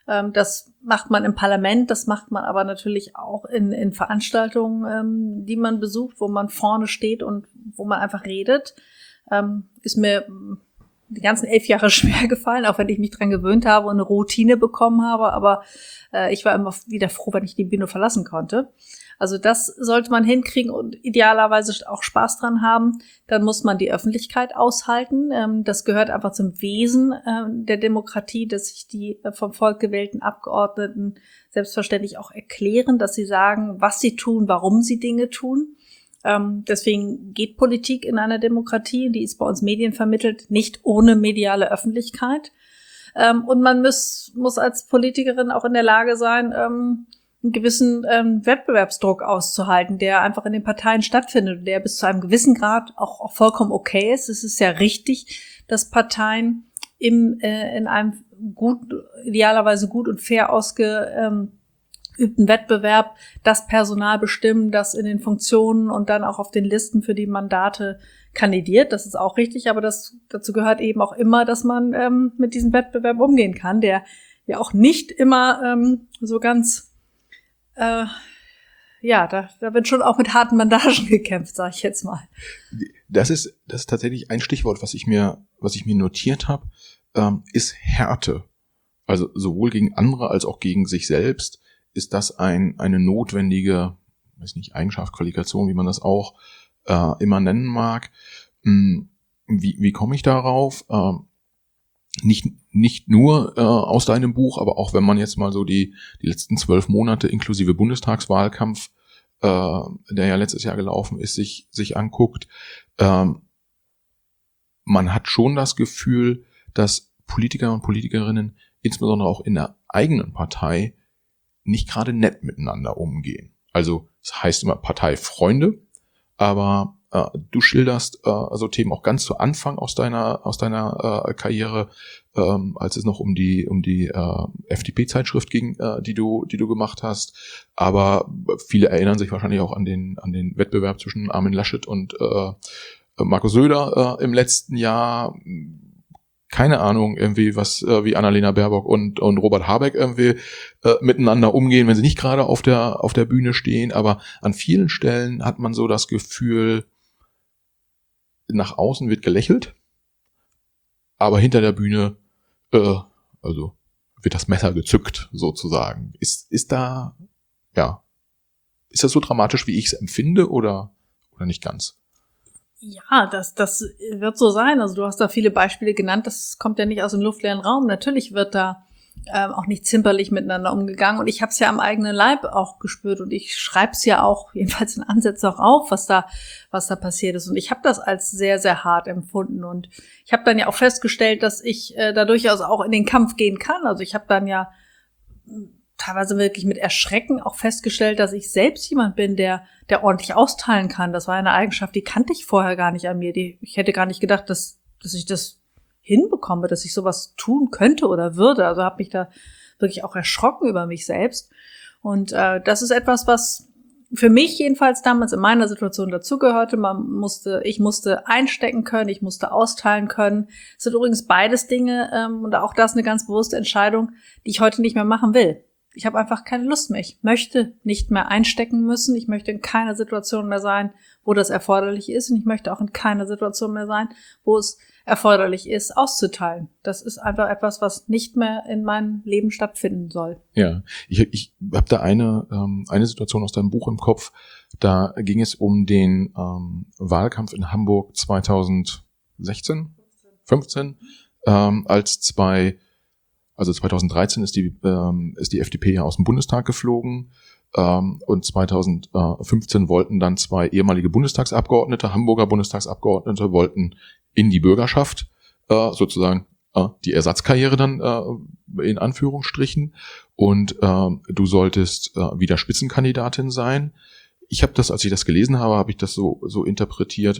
Ähm, das macht man im Parlament, das macht man aber natürlich auch in, in Veranstaltungen, ähm, die man besucht, wo man vorne steht und wo man einfach redet. Ähm, ist mir die ganzen elf Jahre schwer gefallen, auch wenn ich mich dran gewöhnt habe und eine Routine bekommen habe. Aber äh, ich war immer wieder froh, wenn ich die Bühne verlassen konnte. Also das sollte man hinkriegen und idealerweise auch Spaß dran haben. Dann muss man die Öffentlichkeit aushalten. Ähm, das gehört einfach zum Wesen äh, der Demokratie, dass sich die äh, vom Volk gewählten Abgeordneten selbstverständlich auch erklären, dass sie sagen, was sie tun, warum sie Dinge tun. Ähm, deswegen geht Politik in einer Demokratie, die ist bei uns medienvermittelt, nicht ohne mediale Öffentlichkeit. Ähm, und man muss, muss als Politikerin auch in der Lage sein, ähm, einen gewissen ähm, Wettbewerbsdruck auszuhalten, der einfach in den Parteien stattfindet und der bis zu einem gewissen Grad auch, auch vollkommen okay ist. Es ist ja richtig, dass Parteien im äh, in einem gut, idealerweise gut und fair ausgeübten Wettbewerb das Personal bestimmen, das in den Funktionen und dann auch auf den Listen für die Mandate kandidiert. Das ist auch richtig, aber das dazu gehört eben auch immer, dass man ähm, mit diesem Wettbewerb umgehen kann, der ja auch nicht immer ähm, so ganz Äh, ja, da, da wird schon auch mit harten Bandagen gekämpft, sage ich jetzt mal. Das ist, das ist tatsächlich ein Stichwort, was ich mir, was ich mir notiert habe, ähm, ist Härte. Also sowohl gegen andere als auch gegen sich selbst ist das ein, eine notwendige, weiß nicht, Eigenschaft, Qualifikation, wie man das auch äh, immer nennen mag. Hm, wie, wie komme ich darauf? Ähm, Nicht, nicht nur äh, aus deinem Buch, aber auch wenn man jetzt mal so die, die letzten zwölf Monate inklusive Bundestagswahlkampf, äh, der ja letztes Jahr gelaufen ist, sich, sich anguckt. Ähm, man hat schon das Gefühl, dass Politiker und Politikerinnen, insbesondere auch in der eigenen Partei, nicht gerade nett miteinander umgehen. Also es heißt immer Parteifreunde, aber Uh, du schilderst uh, also Themen auch ganz zu Anfang aus deiner aus deiner uh, Karriere, um, als es noch um die um die uh, F D P-Zeitschrift ging, uh, die du die du gemacht hast. Aber viele erinnern sich wahrscheinlich auch an den an den Wettbewerb zwischen Armin Laschet und uh, Markus Söder uh, im letzten Jahr. Keine Ahnung, irgendwie was uh, wie Annalena Baerbock und und Robert Habeck irgendwie uh, miteinander umgehen, wenn sie nicht gerade auf der auf der Bühne stehen. Aber an vielen Stellen hat man so das Gefühl, nach außen wird gelächelt, aber hinter der Bühne, äh, also wird das Messer gezückt, sozusagen. Ist, ist da, ja, ist das so dramatisch, wie ich es empfinde, oder, oder nicht ganz? Ja, das, das wird so sein. Also du hast da viele Beispiele genannt, das kommt ja nicht aus dem luftleeren Raum. Natürlich wird da ähm, auch nicht zimperlich miteinander umgegangen. Und ich habe es ja am eigenen Leib auch gespürt und ich schreibe es ja auch, jedenfalls in Ansätzen auch auf, was da was da passiert ist. Und ich habe das als sehr, sehr hart empfunden. Und ich habe dann ja auch festgestellt, dass ich äh, da durchaus auch in den Kampf gehen kann. Also ich habe dann ja teilweise wirklich mit Erschrecken auch festgestellt, dass ich selbst jemand bin, der der ordentlich austeilen kann. Das war eine Eigenschaft, die kannte ich vorher gar nicht an mir. Die, ich hätte gar nicht gedacht, dass dass ich das hinbekomme, dass ich sowas tun könnte oder würde. Also habe mich da wirklich auch erschrocken über mich selbst. Und äh, das ist etwas, was für mich jedenfalls damals in meiner Situation dazugehörte. Man musste, ich musste einstecken können, ich musste austeilen können. Es sind übrigens beides Dinge ähm, und auch das eine ganz bewusste Entscheidung, die ich heute nicht mehr machen will. Ich habe einfach keine Lust mehr. Ich möchte nicht mehr einstecken müssen. Ich möchte in keiner Situation mehr sein, wo das erforderlich ist. Und ich möchte auch in keiner Situation mehr sein, wo es erforderlich ist, auszuteilen. Das ist einfach etwas, was nicht mehr in meinem Leben stattfinden soll. Ja, ich, ich habe da eine ähm, eine Situation aus deinem Buch im Kopf. Da ging es um den ähm, Wahlkampf in Hamburg zweitausendsechzehn, fünfzehn, ähm, als zwei, also zweitausenddreizehn ist die ähm, ist die F D P ja aus dem Bundestag geflogen. Ähm, und zweitausendfünfzehn wollten dann zwei ehemalige Bundestagsabgeordnete, Hamburger Bundestagsabgeordnete, wollten in die Bürgerschaft äh, sozusagen äh, die Ersatzkarriere dann äh, in Anführungsstrichen. Und äh, du solltest äh, wieder Spitzenkandidatin sein. Ich habe das, als ich das gelesen habe, habe ich das so so interpretiert.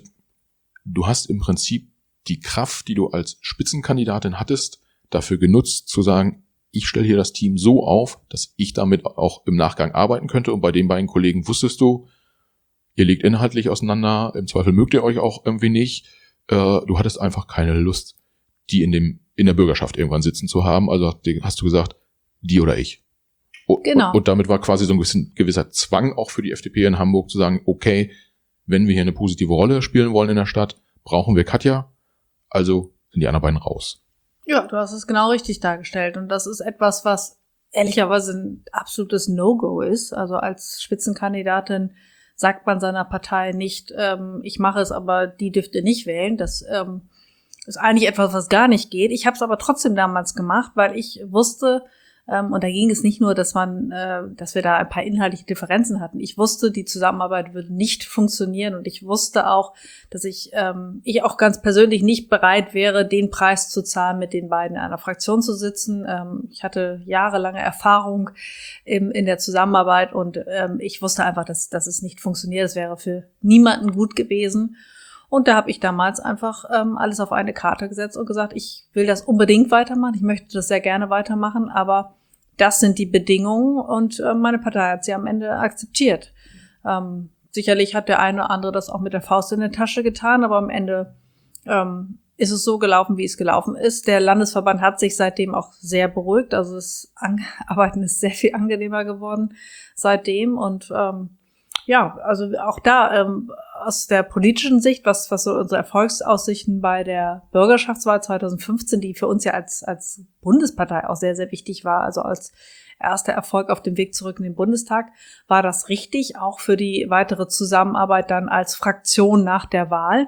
Du hast im Prinzip die Kraft, die du als Spitzenkandidatin hattest, dafür genutzt, zu sagen, ich stelle hier das Team so auf, dass ich damit auch im Nachgang arbeiten könnte. Und bei den beiden Kollegen wusstest du, ihr liegt inhaltlich auseinander, im Zweifel mögt ihr euch auch irgendwie nicht. Äh, du hattest einfach keine Lust, die in dem in der Bürgerschaft irgendwann sitzen zu haben. Also hast du gesagt, die oder ich. Und, Genau. und, und damit war quasi so ein bisschen gewisser Zwang auch für die F D P in Hamburg zu sagen, okay, wenn wir hier eine positive Rolle spielen wollen in der Stadt, brauchen wir Katja, also sind die anderen beiden raus. Ja, du hast es genau richtig dargestellt. Und das ist etwas, was ehrlicherweise ein absolutes No-Go ist. Also als Spitzenkandidatin sagt man seiner Partei nicht, ähm, ich mache es, aber die dürft ihr nicht wählen. Das ähm, ist eigentlich etwas, was gar nicht geht. Ich habe es aber trotzdem damals gemacht, weil ich wusste, ähm, und da ging es nicht nur, dass man, äh, dass wir da ein paar inhaltliche Differenzen hatten. Ich wusste, die Zusammenarbeit würde nicht funktionieren und ich wusste auch, dass ich, ähm, ich auch ganz persönlich nicht bereit wäre, den Preis zu zahlen, mit den beiden in einer Fraktion zu sitzen. Ähm, ich hatte jahrelange Erfahrung im, in der Zusammenarbeit und ähm, ich wusste einfach, dass, dass es nicht funktioniert. Es wäre für niemanden gut gewesen. Und da habe ich damals einfach ähm, alles auf eine Karte gesetzt und gesagt, ich will das unbedingt weitermachen, ich möchte das sehr gerne weitermachen, aber das sind die Bedingungen und äh, meine Partei hat sie am Ende akzeptiert. Ähm, sicherlich hat der eine oder andere das auch mit der Faust in der Tasche getan, aber am Ende ähm, ist es so gelaufen, wie es gelaufen ist. Der Landesverband hat sich seitdem auch sehr beruhigt, also das Arbeiten ist sehr viel angenehmer geworden seitdem und ähm, ja, also auch da ähm, aus der politischen Sicht, was was so unsere Erfolgsaussichten bei der Bürgerschaftswahl zwanzig fünfzehn, die für uns ja als als Bundespartei auch sehr, sehr wichtig war, also als erster Erfolg auf dem Weg zurück in den Bundestag, war das richtig, auch für die weitere Zusammenarbeit dann als Fraktion nach der Wahl.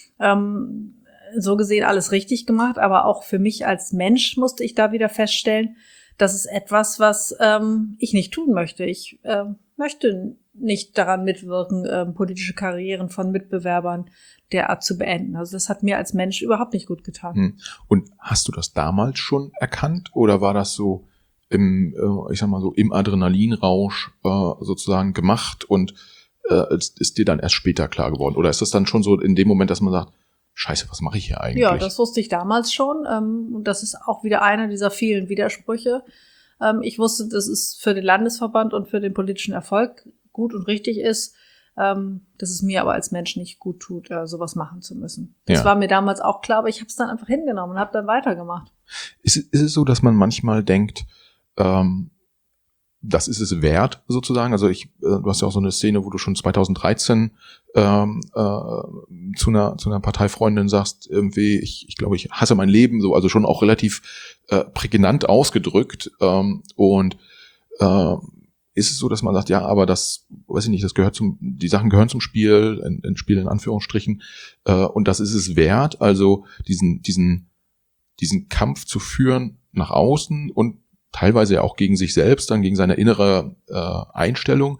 Ähm, so gesehen alles richtig gemacht, aber auch für mich als Mensch musste ich da wieder feststellen, das ist etwas, was ähm, ich nicht tun möchte. Ich äh, möchte nicht daran mitwirken, äh, politische Karrieren von Mitbewerbern derart zu beenden. Also das hat mir als Mensch überhaupt nicht gut getan. Hm. Und hast du das damals schon erkannt oder war das so im, äh, ich sag mal so, im Adrenalinrausch äh, sozusagen gemacht und äh, ist, ist dir dann erst später klar geworden? Oder ist das dann schon so in dem Moment, dass man sagt, Scheiße, was mache ich hier eigentlich? Ja, das wusste ich damals schon. Ähm, und das ist auch wieder einer dieser vielen Widersprüche. Ähm, ich wusste, dass es für den Landesverband und für den politischen Erfolg gut und richtig ist, ähm, dass es mir aber als Mensch nicht gut tut, äh, sowas machen zu müssen. Das Ja. war mir damals auch klar, aber ich habe es dann einfach hingenommen und habe dann weitergemacht. Ist, ist es so, dass man manchmal denkt, ähm, das ist es wert, sozusagen? Also ich, äh, du hast ja auch so eine Szene, wo du schon zwanzig dreizehn ähm, äh, zu einer zu einer Parteifreundin sagst, irgendwie, ich, ich glaube, ich hasse mein Leben, so, also schon auch relativ äh, prägnant ausgedrückt. Ähm, und äh, ist es so, dass man sagt, ja, aber das, weiß ich nicht, das gehört zum, die Sachen gehören zum Spiel, ein, ein Spiel in Anführungsstrichen, äh, und das ist es wert, also diesen diesen diesen Kampf zu führen nach außen und teilweise auch gegen sich selbst, dann gegen seine innere äh, Einstellung.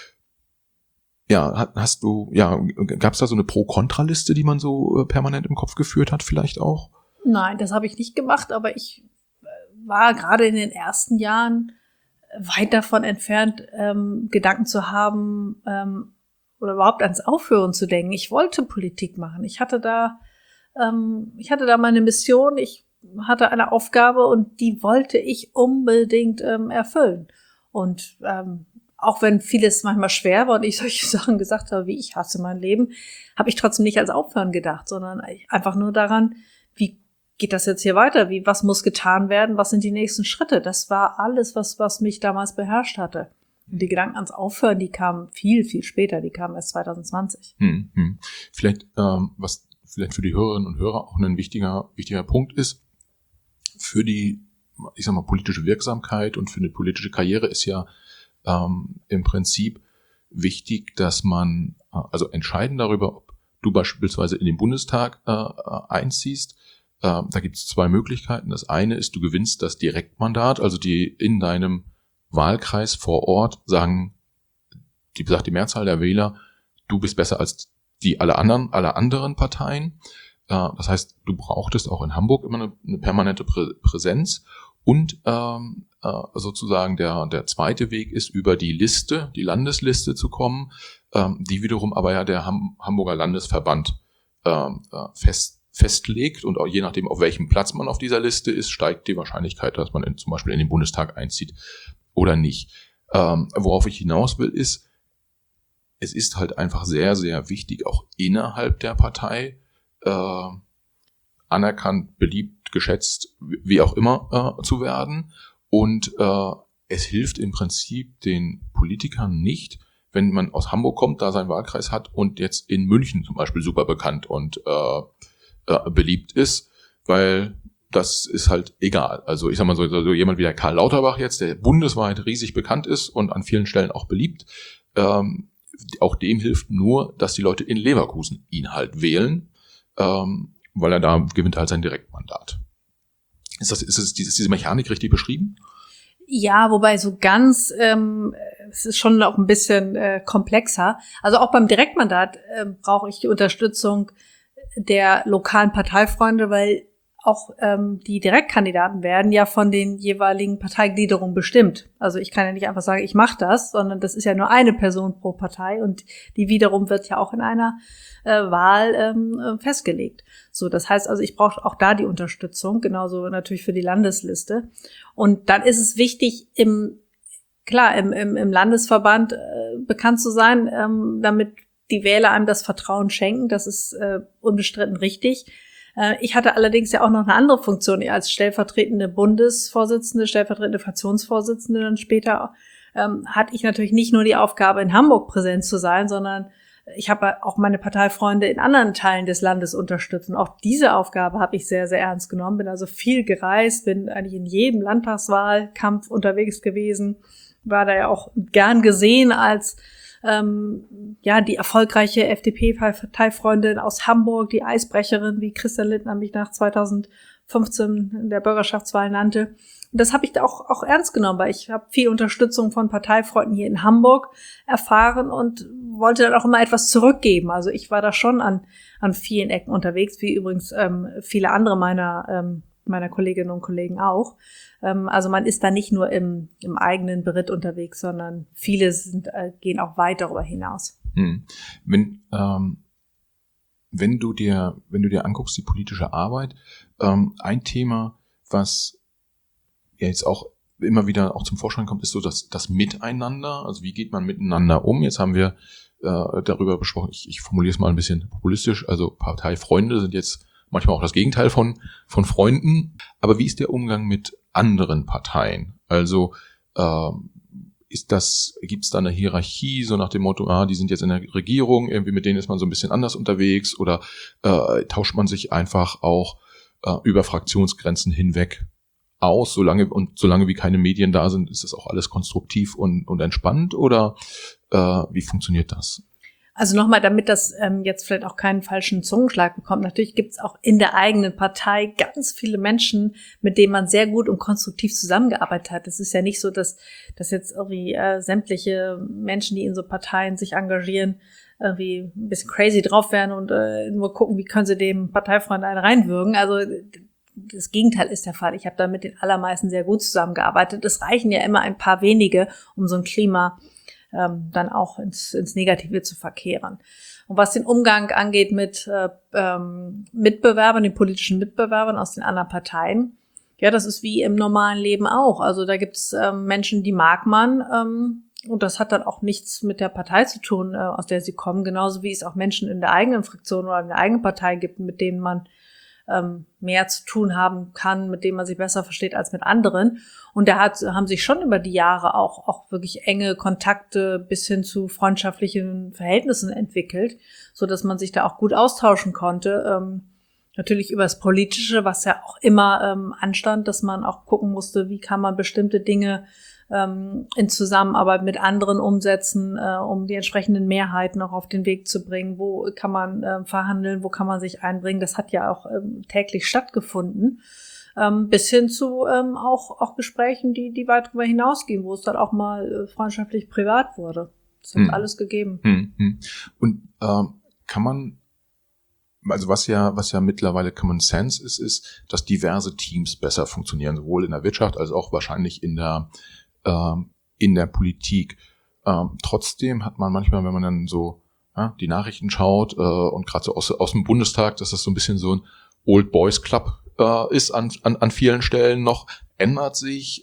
Ja, hast du, ja, gab es da so eine Pro-Kontra-Liste, die man so äh, permanent im Kopf geführt hat, vielleicht auch? Nein, das habe ich nicht gemacht, aber ich war gerade in den ersten Jahren weit davon entfernt, ähm, Gedanken zu haben ähm, oder überhaupt ans Aufhören zu denken. Ich wollte Politik machen. Ich hatte da, ähm, ich hatte da meine Mission. Ich hatte eine Aufgabe und die wollte ich unbedingt ähm, erfüllen. Und ähm, auch wenn vieles manchmal schwer war und ich solche Sachen gesagt habe, wie ich hasse mein Leben, habe ich trotzdem nicht als Aufhören gedacht, sondern einfach nur daran, wie geht das jetzt hier weiter? Wie, was muss getan werden? Was sind die nächsten Schritte? Das war alles, was, was mich damals beherrscht hatte. Und die Gedanken ans Aufhören, die kamen viel, viel später. Die kamen erst zwanzig zwanzig. Hm, hm. Vielleicht, ähm, was vielleicht für die Hörerinnen und Hörer auch ein wichtiger, wichtiger Punkt ist, für die, ich sag mal, politische Wirksamkeit und für eine politische Karriere ist ja ähm, im Prinzip wichtig, dass man, äh, also entscheiden darüber, ob du beispielsweise in den Bundestag äh, einziehst. Äh, da gibt es zwei Möglichkeiten. Das eine ist, du gewinnst das Direktmandat, also die in deinem Wahlkreis vor Ort sagen, die sagt die Mehrzahl der Wähler, du bist besser als die alle anderen, alle anderen Parteien. Das heißt, du brauchtest auch in Hamburg immer eine, eine permanente Prä- Präsenz und ähm, äh, sozusagen der der zweite Weg ist, über die Liste, die Landesliste zu kommen, ähm, die wiederum aber ja der Ham- Hamburger Landesverband ähm, äh, fest, festlegt und auch je nachdem, auf welchem Platz man auf dieser Liste ist, steigt die Wahrscheinlichkeit, dass man in, zum Beispiel in den Bundestag einzieht oder nicht. Ähm, worauf ich hinaus will, ist, es ist halt einfach sehr, sehr wichtig, auch innerhalb der Partei Äh, anerkannt, beliebt, geschätzt, wie auch immer äh, zu werden. Und äh, es hilft im Prinzip den Politikern nicht, wenn man aus Hamburg kommt, da seinen Wahlkreis hat und jetzt in München zum Beispiel super bekannt und äh, äh, beliebt ist, weil das ist halt egal. Also ich sag mal so, so jemand wie der Karl Lauterbach jetzt, der bundesweit riesig bekannt ist und an vielen Stellen auch beliebt, ähm, auch dem hilft nur, dass die Leute in Leverkusen ihn halt wählen, ähm, weil er da gewinnt halt sein Direktmandat. Ist das, ist das ist diese Mechanik richtig beschrieben? Ja, wobei so ganz, ähm, es ist schon auch ein bisschen äh, komplexer. Also auch beim Direktmandat äh, brauche ich die Unterstützung der lokalen Parteifreunde, weil auch ähm, die Direktkandidaten werden ja von den jeweiligen Parteigliederungen bestimmt. Also ich kann ja nicht einfach sagen, ich mache das, sondern das ist ja nur eine Person pro Partei und die wiederum wird ja auch in einer äh, Wahl ähm, festgelegt. So, das heißt also, ich brauche auch da die Unterstützung, genauso natürlich für die Landesliste. Und dann ist es wichtig, im klar im, im, im Landesverband äh, bekannt zu sein, ähm, damit die Wähler einem das Vertrauen schenken. Das ist äh, unbestritten richtig. Ich hatte allerdings ja auch noch eine andere Funktion als stellvertretende Bundesvorsitzende, stellvertretende Fraktionsvorsitzende. Dann später ähm, hatte ich natürlich nicht nur die Aufgabe, in Hamburg präsent zu sein, sondern ich habe auch meine Parteifreunde in anderen Teilen des Landes unterstützt. Und auch diese Aufgabe habe ich sehr, sehr ernst genommen. Bin also viel gereist, bin eigentlich in jedem Landtagswahlkampf unterwegs gewesen, war da ja auch gern gesehen als Ähm, ja, die erfolgreiche F D P-Parteifreundin aus Hamburg, die Eisbrecherin, wie Christian Lindner mich nach zweitausendfünfzehn in der Bürgerschaftswahl nannte. Und das habe ich da auch, auch ernst genommen, weil ich habe viel Unterstützung von Parteifreunden hier in Hamburg erfahren und wollte dann auch immer etwas zurückgeben. Also ich war da schon an, an vielen Ecken unterwegs, wie übrigens ähm, viele andere meiner ähm, meiner Kolleginnen und Kollegen auch. Ähm, also man ist da nicht nur im, im eigenen Beritt unterwegs, sondern viele sind, äh, gehen auch weit darüber hinaus. Hm. Wenn, ähm, wenn du dir, wenn du dir anguckst, die politische Arbeit, ähm, ein Thema, was ja jetzt auch immer wieder auch zum Vorschein kommt, ist so das, das Miteinander. Also wie geht man miteinander um? Jetzt haben wir äh, darüber besprochen, ich, ich formuliere es mal ein bisschen populistisch, also Parteifreunde sind jetzt manchmal auch das Gegenteil von, von Freunden. Aber wie ist der Umgang mit anderen Parteien? Also äh, ist das, gibt es da eine Hierarchie, so nach dem Motto, ah, die sind jetzt in der Regierung, irgendwie mit denen ist man so ein bisschen anders unterwegs, oder äh, tauscht man sich einfach auch äh, über Fraktionsgrenzen hinweg aus, solange und solange wie keine Medien da sind, ist das auch alles konstruktiv und, und entspannt, oder äh, wie funktioniert das? Also nochmal, damit das ähm, jetzt vielleicht auch keinen falschen Zungenschlag bekommt. Natürlich gibt es auch in der eigenen Partei ganz viele Menschen, mit denen man sehr gut und konstruktiv zusammengearbeitet hat. Es ist ja nicht so, dass, dass jetzt irgendwie äh, sämtliche Menschen, die in so Parteien sich engagieren, irgendwie ein bisschen crazy drauf werden und äh, nur gucken, wie können sie dem Parteifreund einen reinwürgen. Also das Gegenteil ist der Fall. Ich habe da mit den allermeisten sehr gut zusammengearbeitet. Es reichen ja immer ein paar wenige, um so ein Klima ähm, dann auch ins, ins Negative zu verkehren. Und was den Umgang angeht mit äh, ähm, Mitbewerbern, den politischen Mitbewerbern aus den anderen Parteien, ja, das ist wie im normalen Leben auch. Also da gibt es ähm, Menschen, die mag man, ähm, und das hat dann auch nichts mit der Partei zu tun, äh, aus der sie kommen, genauso wie es auch Menschen in der eigenen Fraktion oder in der eigenen Partei gibt, mit denen man ähm, mehr zu tun haben kann, mit denen man sich besser versteht als mit anderen. Und da hat, haben sich schon über die Jahre auch, auch wirklich enge Kontakte bis hin zu freundschaftlichen Verhältnissen entwickelt, so dass man sich da auch gut austauschen konnte. Ähm, natürlich über das Politische, was ja auch immer ähm, anstand, dass man auch gucken musste, wie kann man bestimmte Dinge ähm, in Zusammenarbeit mit anderen umsetzen, äh, um die entsprechenden Mehrheiten auch auf den Weg zu bringen. Wo kann man äh, verhandeln, wo kann man sich einbringen? Das hat ja auch ähm, täglich stattgefunden. Ähm, bis hin zu ähm, auch, auch Gesprächen, die, die weit darüber hinausgehen, wo es dann auch mal äh, freundschaftlich privat wurde. Das hat hm. alles gegeben. Hm, hm. Und ähm, kann man, also was ja, was ja mittlerweile Common Sense ist, ist, dass diverse Teams besser funktionieren, sowohl in der Wirtschaft als auch wahrscheinlich in der, ähm, in der Politik. Ähm, trotzdem hat man manchmal, wenn man dann so ja, die Nachrichten schaut äh, und gerade so aus, aus dem Bundestag, dass das so ein bisschen so ein Old Boys Club ist an, an, an vielen Stellen noch, ändert sich.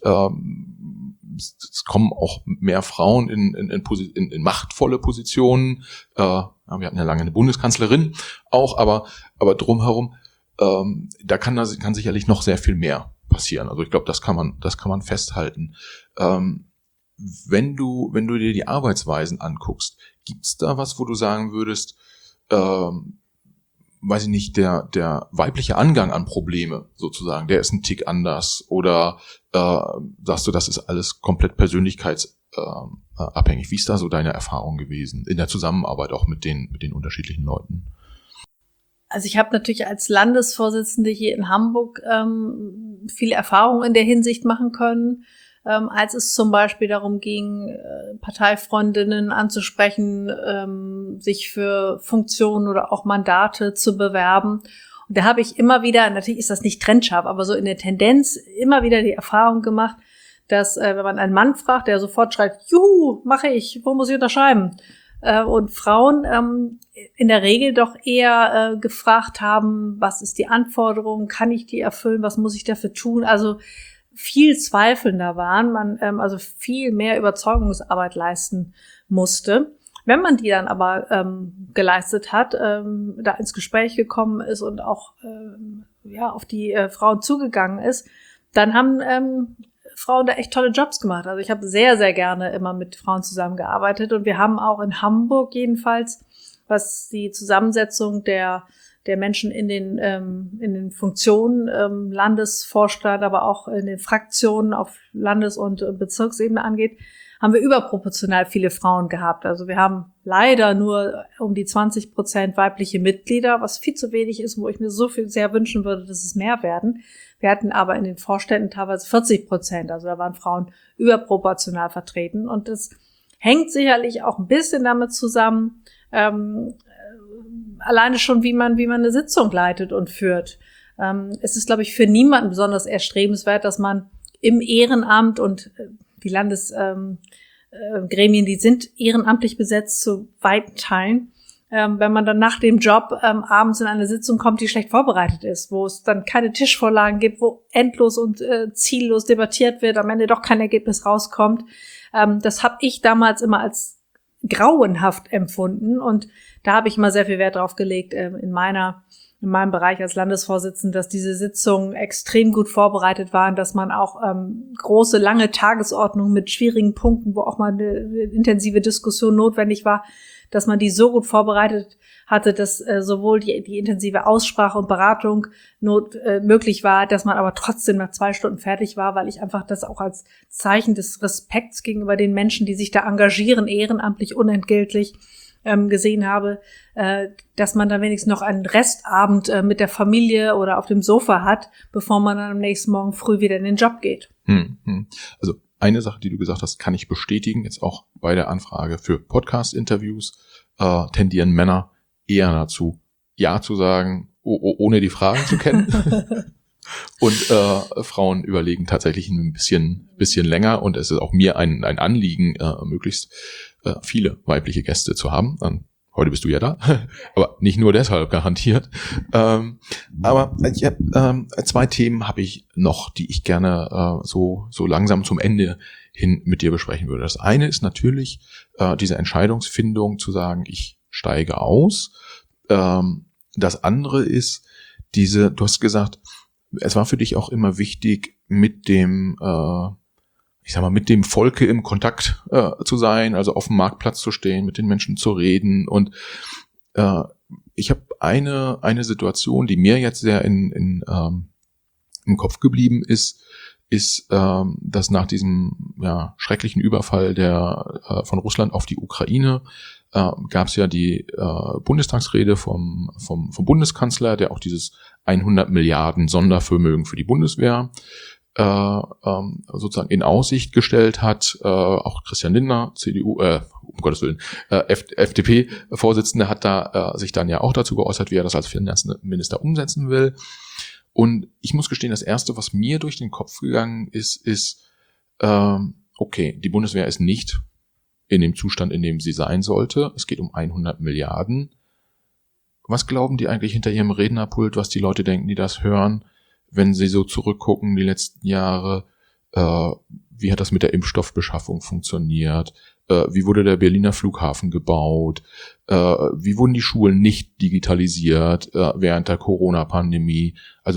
Ähm, es, es kommen auch mehr Frauen in, in, in, in, in machtvolle Positionen. Äh, wir hatten ja lange eine Bundeskanzlerin auch, aber, aber drumherum, ähm, da kann, da kann sicherlich noch sehr viel mehr passieren. Also ich glaube, das kann man, das kann man festhalten. Ähm, wenn du, wenn du dir die Arbeitsweisen anguckst, gibt's da was, wo du sagen würdest, ähm, weiß ich nicht, der, der weibliche Angang an Probleme sozusagen, der ist ein Tick anders, oder äh, sagst du, das ist alles komplett persönlichkeitsabhängig? Wie ist da so deine Erfahrung gewesen in der Zusammenarbeit auch mit den, mit den unterschiedlichen Leuten? Also ich habe natürlich als Landesvorsitzende hier in Hamburg ähm, viele Erfahrungen in der Hinsicht machen können, ähm, als es zum Beispiel darum ging, äh, Parteifreundinnen anzusprechen, ähm, sich für Funktionen oder auch Mandate zu bewerben. Und da habe ich immer wieder, natürlich ist das nicht trennscharf, aber so in der Tendenz immer wieder die Erfahrung gemacht, dass äh, wenn man einen Mann fragt, der sofort schreit, juhu, mache ich, wo muss ich unterschreiben? Äh, und Frauen ähm, in der Regel doch eher äh, gefragt haben, was ist die Anforderung, kann ich die erfüllen, was muss ich dafür tun? Also viel zweifelnder waren, man ähm, also viel mehr Überzeugungsarbeit leisten musste. Wenn man die dann aber ähm, geleistet hat, ähm, da ins Gespräch gekommen ist und auch ähm, ja auf die äh, Frauen zugegangen ist, dann haben ähm, Frauen da echt tolle Jobs gemacht. Also ich habe sehr, sehr gerne immer mit Frauen zusammengearbeitet, und wir haben auch in Hamburg jedenfalls, was die Zusammensetzung der der Menschen in den ähm, in den Funktionen, ähm, Landesvorstand, aber auch in den Fraktionen auf Landes- und äh, Bezirksebene angeht, haben wir überproportional viele Frauen gehabt. Also wir haben leider nur um die zwanzig Prozent weibliche Mitglieder, was viel zu wenig ist, wo ich mir so viel sehr wünschen würde, dass es mehr werden. Wir hatten aber in den Vorständen teilweise vierzig Prozent, also da waren Frauen überproportional vertreten. Und das hängt sicherlich auch ein bisschen damit zusammen, ähm, alleine schon, wie man wie man eine Sitzung leitet und führt. Ähm, es ist, glaube ich, für niemanden besonders erstrebenswert, dass man im Ehrenamt, und äh, die Landesgremien, ähm, äh, die sind ehrenamtlich besetzt zu weiten Teilen, ähm, wenn man dann nach dem Job ähm, abends in eine Sitzung kommt, die schlecht vorbereitet ist, wo es dann keine Tischvorlagen gibt, wo endlos und äh, ziellos debattiert wird, am Ende doch kein Ergebnis rauskommt. Ähm, das habe ich damals immer als grauenhaft empfunden, und da habe ich immer sehr viel Wert drauf gelegt, äh, in meiner in meinem Bereich als Landesvorsitzende, dass diese Sitzungen extrem gut vorbereitet waren, dass man auch ähm, große, lange Tagesordnungen mit schwierigen Punkten, wo auch mal eine, eine intensive Diskussion notwendig war, dass man die so gut vorbereitet hatte, dass äh, sowohl die, die intensive Aussprache und Beratung not, äh, möglich war, dass man aber trotzdem nach zwei Stunden fertig war, weil ich einfach das auch als Zeichen des Respekts gegenüber den Menschen, die sich da engagieren, ehrenamtlich, unentgeltlich, ähm, gesehen habe, äh, dass man dann wenigstens noch einen Restabend äh, mit der Familie oder auf dem Sofa hat, bevor man dann am nächsten Morgen früh wieder in den Job geht. Hm, hm. Also eine Sache, die du gesagt hast, kann ich bestätigen, jetzt auch bei der Anfrage für Podcast-Interviews, äh, tendieren Männer eher dazu, Ja zu sagen, oh, oh, ohne die Fragen zu kennen. Und äh, Frauen überlegen tatsächlich ein bisschen bisschen länger, und es ist auch mir ein ein Anliegen, äh, möglichst äh, viele weibliche Gäste zu haben. Dann, heute bist du ja da, aber nicht nur deshalb garantiert. Ähm, aber ich hab, ähm, zwei Themen habe ich noch, die ich gerne äh, so so langsam zum Ende hin mit dir besprechen würde. Das eine ist natürlich äh, diese Entscheidungsfindung, zu sagen, ich steige aus. Ähm, das andere ist diese, du hast gesagt, es war für dich auch immer wichtig, mit dem, äh, ich sag mal, mit dem Volke im Kontakt äh, zu sein, also auf dem Marktplatz zu stehen, mit den Menschen zu reden. Und äh, ich habe eine eine Situation, die mir jetzt sehr in, in ähm, im Kopf geblieben ist, ist, ähm, dass nach diesem ja, schrecklichen Überfall der äh, von Russland auf die Ukraine äh, gab es ja die äh, Bundestagsrede vom, vom vom Bundeskanzler, der auch dieses hundert Milliarden Sondervermögen für die Bundeswehr äh, ähm, sozusagen in Aussicht gestellt hat. Äh, auch Christian Lindner, C D U, äh, um Gottes Willen, äh, F D P-Vorsitzende hat da äh, sich dann ja auch dazu geäußert, wie er das als Finanzminister umsetzen will. Und ich muss gestehen, das Erste, was mir durch den Kopf gegangen ist, ist, ähm, okay, die Bundeswehr ist nicht in dem Zustand, in dem sie sein sollte. Es geht um hundert Milliarden. Was glauben die eigentlich hinter ihrem Rednerpult, was die Leute denken, die das hören, wenn sie so zurückgucken, die letzten Jahre? Äh, wie hat das mit der Impfstoffbeschaffung funktioniert? Äh, wie wurde der Berliner Flughafen gebaut? Äh, wie wurden die Schulen nicht digitalisiert äh, während der Corona-Pandemie? Also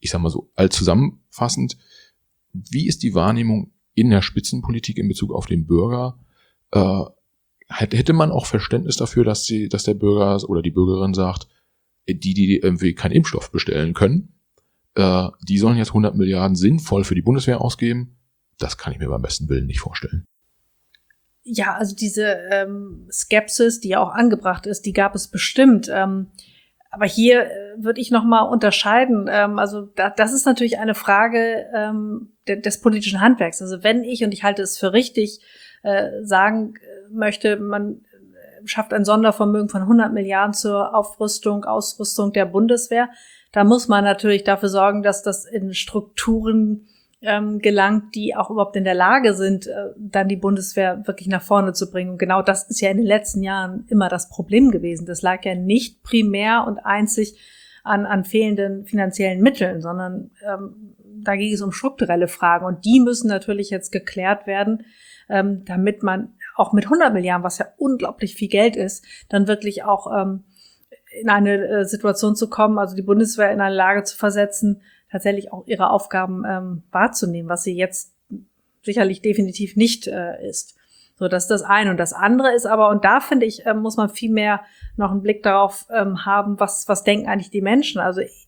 ich sag mal so, allzusammenfassend, wie ist die Wahrnehmung in der Spitzenpolitik in Bezug auf den Bürger? Äh, hätte man auch Verständnis dafür, dass die, dass der Bürger oder die Bürgerin sagt, die, die irgendwie keinen Impfstoff bestellen können, äh, die sollen jetzt hundert Milliarden sinnvoll für die Bundeswehr ausgeben? Das kann ich mir beim besten Willen nicht vorstellen. Ja, also diese ähm, Skepsis, die ja auch angebracht ist, die gab es bestimmt. Ähm, aber hier äh, würde ich noch mal unterscheiden. Ähm, also da, das ist natürlich eine Frage ähm, de, des politischen Handwerks. Also wenn ich, und ich halte es für richtig, äh, sagen möchte, man schafft ein Sondervermögen von hundert Milliarden zur Aufrüstung, Ausrüstung der Bundeswehr, da muss man natürlich dafür sorgen, dass das in Strukturen ähm, gelangt, die auch überhaupt in der Lage sind, äh, dann die Bundeswehr wirklich nach vorne zu bringen. Und genau das ist ja in den letzten Jahren immer das Problem gewesen. Das lag ja nicht primär und einzig an, an fehlenden finanziellen Mitteln, sondern ähm, da ging es um strukturelle Fragen. Und die müssen natürlich jetzt geklärt werden, ähm, damit man auch mit hundert Milliarden, was ja unglaublich viel Geld ist, dann wirklich auch ähm, in eine äh, Situation zu kommen, also die Bundeswehr in eine Lage zu versetzen, tatsächlich auch ihre Aufgaben ähm, wahrzunehmen, was sie jetzt sicherlich definitiv nicht äh, ist. So, das ist das eine. Und das andere ist aber, und da finde ich, äh, muss man viel mehr noch einen Blick darauf ähm, haben, was, was denken eigentlich die Menschen. Also ich,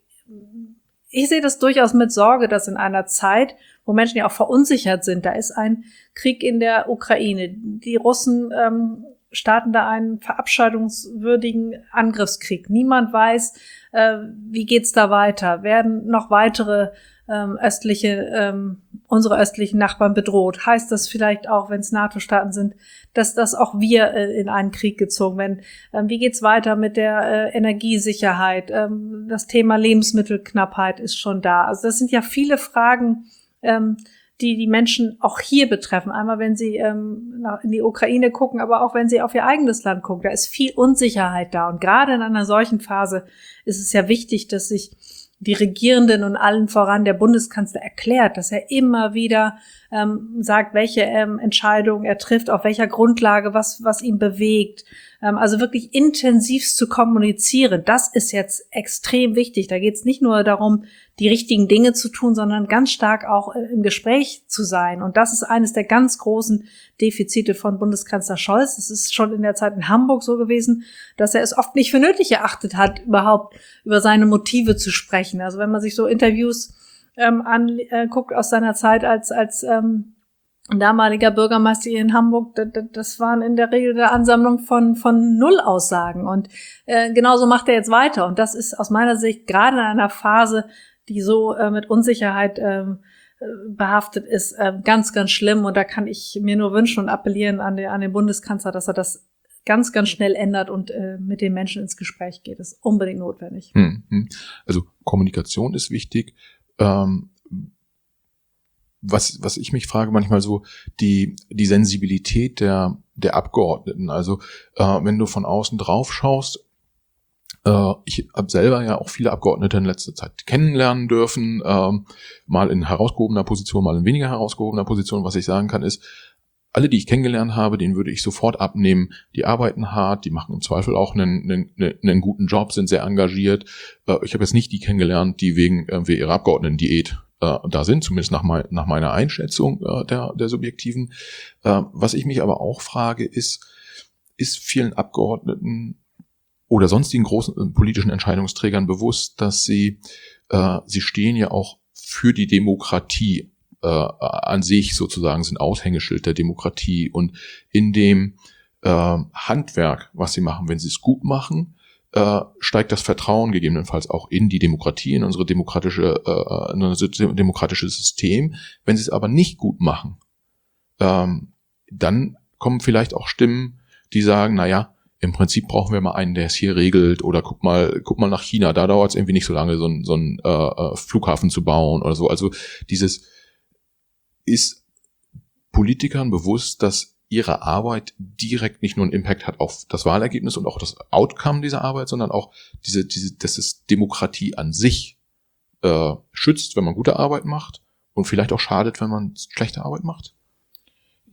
ich sehe das durchaus mit Sorge, dass in einer Zeit, wo Menschen ja auch verunsichert sind, da ist ein Krieg in der Ukraine, die Russen ähm, starten da einen verabscheidungswürdigen Angriffskrieg. Niemand weiß, äh, wie geht's da weiter. Werden noch weitere ähm, östliche, ähm, unsere östlichen Nachbarn bedroht? Heißt das vielleicht auch, wenn es NATO-Staaten sind, dass das auch wir äh, in einen Krieg gezogen werden? Ähm, wie geht's weiter mit der äh, Energiesicherheit? Ähm, das Thema Lebensmittelknappheit ist schon da. Also das sind ja viele Fragen, ähm, die die Menschen auch hier betreffen. Einmal, wenn sie ähm, in die Ukraine gucken, aber auch wenn sie auf ihr eigenes Land gucken. Da ist viel Unsicherheit da. Und gerade in einer solchen Phase ist es ja wichtig, dass sich die Regierenden und allen voran der Bundeskanzler erklärt, dass er immer wieder ähm, sagt, welche ähm, Entscheidungen er trifft, auf welcher Grundlage, was was ihn bewegt. Ähm, also wirklich intensivst zu kommunizieren, das ist jetzt extrem wichtig. Da geht es nicht nur darum, die richtigen Dinge zu tun, sondern ganz stark auch äh, im Gespräch zu sein. Und das ist eines der ganz großen Defizite von Bundeskanzler Scholz. Es ist schon in der Zeit in Hamburg so gewesen, dass er es oft nicht für nötig erachtet hat, überhaupt über seine Motive zu sprechen. Also wenn man sich so Interviews ähm, anguckt aus seiner Zeit als als ähm, damaliger Bürgermeister hier in Hamburg, das waren in der Regel eine Ansammlung von von Nullaussagen. Und äh, genauso macht er jetzt weiter. Und das ist aus meiner Sicht gerade in einer Phase, die so äh, mit Unsicherheit äh, behaftet ist, äh, ganz, ganz schlimm. Und da kann ich mir nur wünschen und appellieren an den, an den Bundeskanzler, dass er das ganz, ganz schnell ändert und äh, mit den Menschen ins Gespräch geht. Das ist unbedingt notwendig. Hm, also Kommunikation ist wichtig. Ähm, was, was ich mich frage manchmal so, die, die Sensibilität der, der Abgeordneten. Also äh, wenn du von außen drauf schaust, äh, ich habe selber ja auch viele Abgeordnete in letzter Zeit kennenlernen dürfen, ähm, mal in herausgehobener Position, mal in weniger herausgehobener Position. Was ich sagen kann ist, alle, die ich kennengelernt habe, denen würde ich sofort abnehmen. Die arbeiten hart, die machen im Zweifel auch einen, einen, einen guten Job, sind sehr engagiert. Äh, ich habe jetzt nicht die kennengelernt, die wegen irgendwie ihrer Abgeordneten-Diät äh, da sind, zumindest nach, mein, nach meiner Einschätzung äh, der, der subjektiven. Äh, was ich mich aber auch frage, ist, ist vielen Abgeordneten oder sonstigen großen äh, politischen Entscheidungsträgern bewusst, dass sie, äh, sie stehen ja auch für die Demokratie äh, an sich sozusagen, sind Aushängeschild der Demokratie, und in dem äh, Handwerk, was sie machen, wenn sie es gut machen, äh, steigt das Vertrauen gegebenenfalls auch in die Demokratie, in unsere demokratische, äh, in unser demokratisches System. Wenn sie es aber nicht gut machen, ähm, dann kommen vielleicht auch Stimmen, die sagen, na ja, im Prinzip brauchen wir mal einen, der es hier regelt, oder guck mal, guck mal nach China, da dauert es irgendwie nicht so lange, so, ein, so einen äh, Flughafen zu bauen oder so. Also dieses, ist Politikern bewusst, dass ihre Arbeit direkt nicht nur einen Impact hat auf das Wahlergebnis und auch das Outcome dieser Arbeit, sondern auch diese, diese, dass es Demokratie an sich äh, schützt, wenn man gute Arbeit macht, und vielleicht auch schadet, wenn man schlechte Arbeit macht?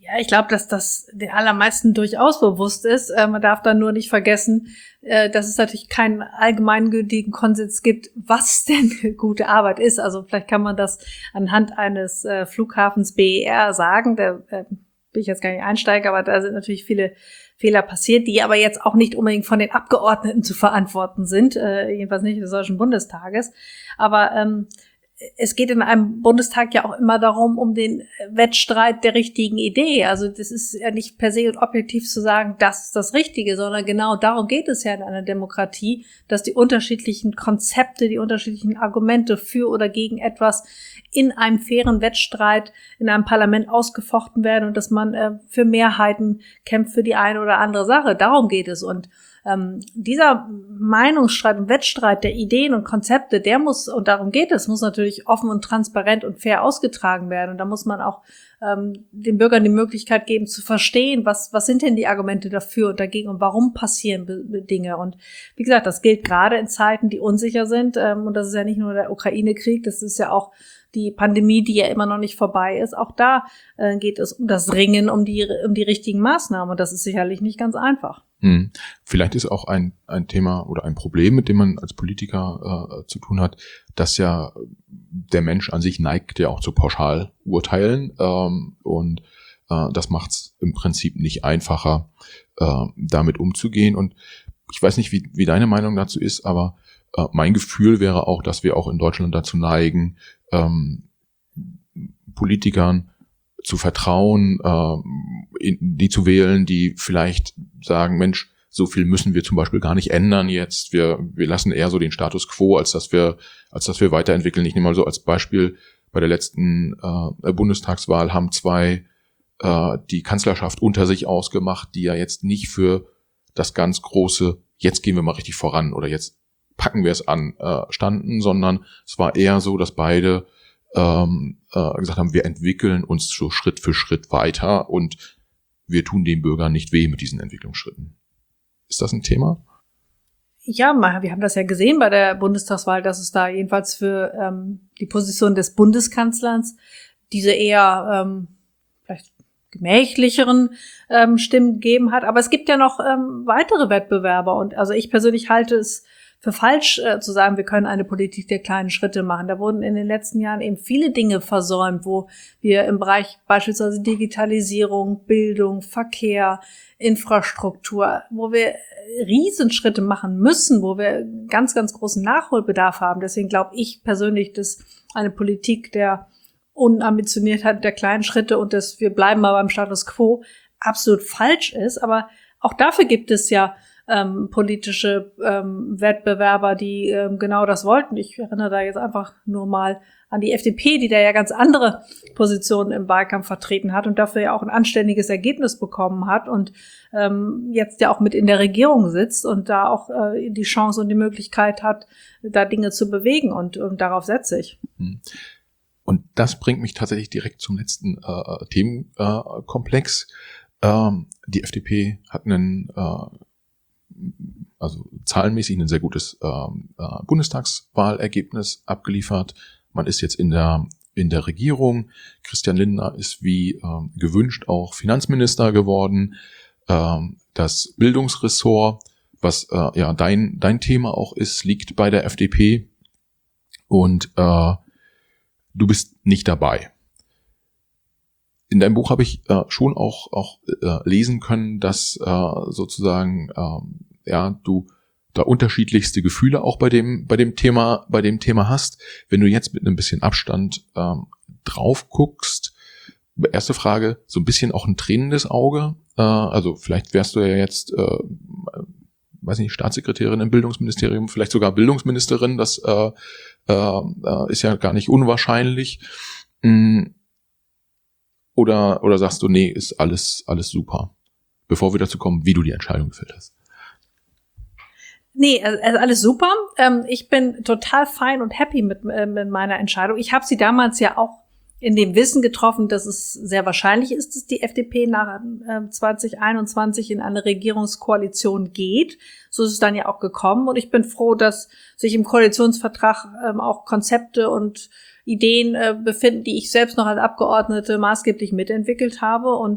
Ja, ich glaube, dass das den allermeisten durchaus bewusst ist. Äh, man darf dann nur nicht vergessen, äh, dass es natürlich keinen allgemeingültigen Konsens gibt, was denn gute Arbeit ist. Also vielleicht kann man das anhand eines äh, Flughafens B E R sagen. Da äh, will ich jetzt gar nicht einsteigen, aber da sind natürlich viele Fehler passiert, die aber jetzt auch nicht unbedingt von den Abgeordneten zu verantworten sind, äh, jedenfalls nicht des Deutschen Bundestages. Aber ähm, es geht in einem Bundestag ja auch immer darum, um den Wettstreit der richtigen Idee. Also das ist ja nicht per se und objektiv zu sagen, das ist das Richtige, sondern genau darum geht es ja in einer Demokratie, dass die unterschiedlichen Konzepte, die unterschiedlichen Argumente für oder gegen etwas in einem fairen Wettstreit in einem Parlament ausgefochten werden und dass man äh, für Mehrheiten kämpft für die eine oder andere Sache. Darum geht es. Und Ähm, dieser Meinungsstreit und Wettstreit der Ideen und Konzepte, der muss, und darum geht es, muss natürlich offen und transparent und fair ausgetragen werden. Und da muss man auch ähm, den Bürgern die Möglichkeit geben zu verstehen, was was sind denn die Argumente dafür und dagegen und warum passieren be- Dinge. Und wie gesagt, das gilt gerade in Zeiten, die unsicher sind. Ähm, und das ist ja nicht nur der Ukraine-Krieg, das ist ja auch die Pandemie, die ja immer noch nicht vorbei ist. Auch da äh, geht es um das Ringen, um die um die richtigen Maßnahmen. Und das ist sicherlich nicht ganz einfach. Hm. Vielleicht ist auch ein ein Thema oder ein Problem, mit dem man als Politiker äh, zu tun hat, dass ja der Mensch an sich neigt ja auch zu Pauschalurteilen ähm, und äh, das macht es im Prinzip nicht einfacher, äh, damit umzugehen. Und ich weiß nicht, wie wie deine Meinung dazu ist, aber äh, mein Gefühl wäre auch, dass wir auch in Deutschland dazu neigen, ähm, Politikern zu vertrauen, äh, die zu wählen, die vielleicht sagen, Mensch, so viel müssen wir zum Beispiel gar nicht ändern jetzt. Wir wir lassen eher so den Status quo, als dass wir als dass wir weiterentwickeln. Ich nehme mal so als Beispiel, bei der letzten äh, Bundestagswahl haben zwei äh, die Kanzlerschaft unter sich ausgemacht, die ja jetzt nicht für das ganz große, jetzt gehen wir mal richtig voran oder jetzt packen wir es an, äh, standen, sondern es war eher so, dass beide ähm, äh, gesagt haben, wir entwickeln uns so Schritt für Schritt weiter und wir tun den Bürgern nicht weh mit diesen Entwicklungsschritten. Ist das ein Thema? Ja, wir haben das ja gesehen bei der Bundestagswahl, dass es da jedenfalls für ähm, die Position des Bundeskanzlers diese eher ähm, vielleicht gemächlicheren ähm, Stimmen gegeben hat. Aber es gibt ja noch ähm, weitere Wettbewerber. Und also ich persönlich halte es für falsch äh, zu sagen, wir können eine Politik der kleinen Schritte machen. Da wurden in den letzten Jahren eben viele Dinge versäumt, wo wir im Bereich beispielsweise Digitalisierung, Bildung, Verkehr, Infrastruktur, wo wir Riesenschritte machen müssen, wo wir ganz, ganz großen Nachholbedarf haben. Deswegen glaube ich persönlich, dass eine Politik der Unambitioniertheit der kleinen Schritte und dass wir bleiben mal beim Status quo absolut falsch ist. Aber auch dafür gibt es ja ähm, politische ähm, Wettbewerber, die ähm, genau das wollten. Ich erinnere da jetzt einfach nur mal an die F D P, die da ja ganz andere Positionen im Wahlkampf vertreten hat und dafür ja auch ein anständiges Ergebnis bekommen hat und ähm, jetzt ja auch mit in der Regierung sitzt und da auch äh, die Chance und die Möglichkeit hat, da Dinge zu bewegen und, und darauf setze ich. Und das bringt mich tatsächlich direkt zum letzten äh, Themenkomplex. Ähm, die F D P hat einen äh, also zahlenmäßig ein sehr gutes ähm, äh, Bundestagswahlergebnis abgeliefert. Man ist jetzt in der in der Regierung. Christian Lindner ist wie ähm, gewünscht auch Finanzminister geworden. Ähm, das Bildungsressort, was äh, ja dein dein Thema auch ist, liegt bei der F D P und äh, du bist nicht dabei. In deinem Buch habe ich äh, schon auch auch äh, lesen können, dass äh, sozusagen ähm, ja du da unterschiedlichste Gefühle auch bei dem bei dem Thema bei dem Thema hast. Wenn du jetzt mit ein bisschen Abstand ähm, drauf guckst, erste Frage, so ein bisschen auch ein tränendes Auge. Äh, also vielleicht wärst du ja jetzt, äh, weiß nicht, Staatssekretärin im Bildungsministerium, vielleicht sogar Bildungsministerin. Das äh, äh, ist ja gar nicht unwahrscheinlich. Mm. Oder, oder sagst du, nee, ist alles, alles super? Bevor wir dazu kommen, wie du die Entscheidung gefällt hast. Nee, also alles super. Ähm, ich bin total fein und happy mit, äh, mit meiner Entscheidung. Ich habe sie damals ja auch in dem Wissen getroffen, dass es sehr wahrscheinlich ist, dass die F D P nach äh, zwanzig einundzwanzig in eine Regierungskoalition geht. So ist es dann ja auch gekommen. Und ich bin froh, dass sich im Koalitionsvertrag ähm, auch Konzepte und Ideen äh, befinden, die ich selbst noch als Abgeordnete maßgeblich mitentwickelt habe. Und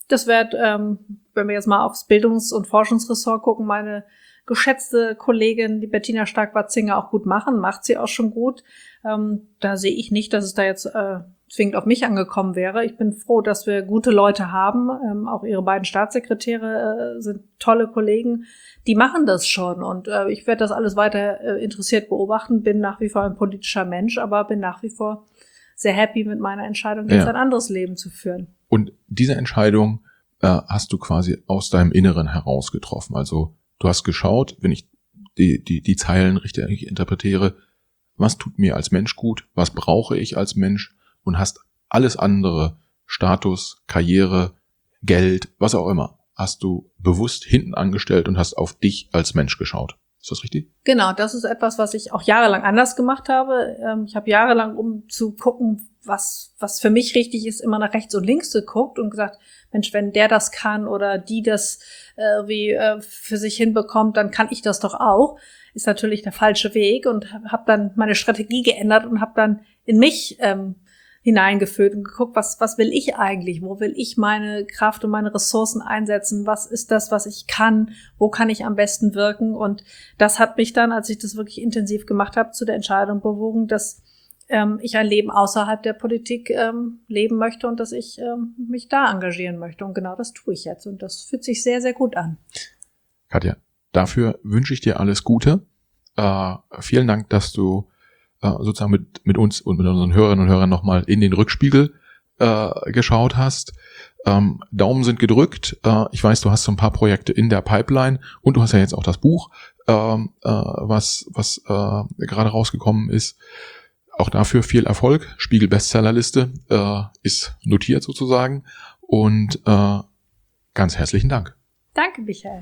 das wird, ähm, wenn wir jetzt mal aufs Bildungs- und Forschungsressort gucken, meine geschätzte Kollegin, die Bettina Stark-Watzinger, auch gut machen, macht sie auch schon gut. Ähm, da sehe ich nicht, dass es da jetzt äh, zwingend auf mich angekommen wäre. Ich bin froh, dass wir gute Leute haben. Ähm, auch ihre beiden Staatssekretäre äh, sind tolle Kollegen. Die machen das schon und äh, ich werde das alles weiter äh, interessiert beobachten. Bin nach wie vor ein politischer Mensch, aber bin nach wie vor sehr happy mit meiner Entscheidung, jetzt ja. ein anderes Leben zu führen. Und diese Entscheidung äh, hast du quasi aus deinem Inneren heraus getroffen. Also du hast geschaut, wenn ich die, die, die Zeilen richtig interpretiere, was tut mir als Mensch gut, was brauche ich als Mensch und hast alles andere, Status, Karriere, Geld, was auch immer, hast du bewusst hinten angestellt und hast auf dich als Mensch geschaut. Ist das richtig? Genau, das ist etwas, was ich auch jahrelang anders gemacht habe. Ich habe jahrelang, um zu gucken, was was für mich richtig ist, immer nach rechts und links geguckt und gesagt, Mensch, wenn der das kann oder die das äh, wie äh, für sich hinbekommt, dann kann ich das doch auch. Ist natürlich der falsche Weg und habe dann meine Strategie geändert und habe dann in mich ähm, hineingeführt und geguckt, was was will ich eigentlich? Wo will ich meine Kraft und meine Ressourcen einsetzen? Was ist das, was ich kann? Wo kann ich am besten wirken? Und das hat mich dann, als ich das wirklich intensiv gemacht habe, zu der Entscheidung bewogen, dass ähm, ich ein Leben außerhalb der Politik ähm, leben möchte und dass ich ähm, mich da engagieren möchte. Und genau das tue ich jetzt. Und das fühlt sich sehr, sehr gut an. Katja, dafür wünsche ich dir alles Gute. Äh, vielen Dank, dass du sozusagen mit mit uns und mit unseren Hörerinnen und Hörern nochmal in den Rückspiegel äh, geschaut hast. Ähm, Daumen sind gedrückt. Äh, ich weiß, du hast so ein paar Projekte in der Pipeline und du hast ja jetzt auch das Buch, ähm, äh, was was äh, gerade rausgekommen ist. Auch dafür viel Erfolg. Spiegel Bestsellerliste äh, ist notiert sozusagen und äh, ganz herzlichen Dank. Danke, Michael.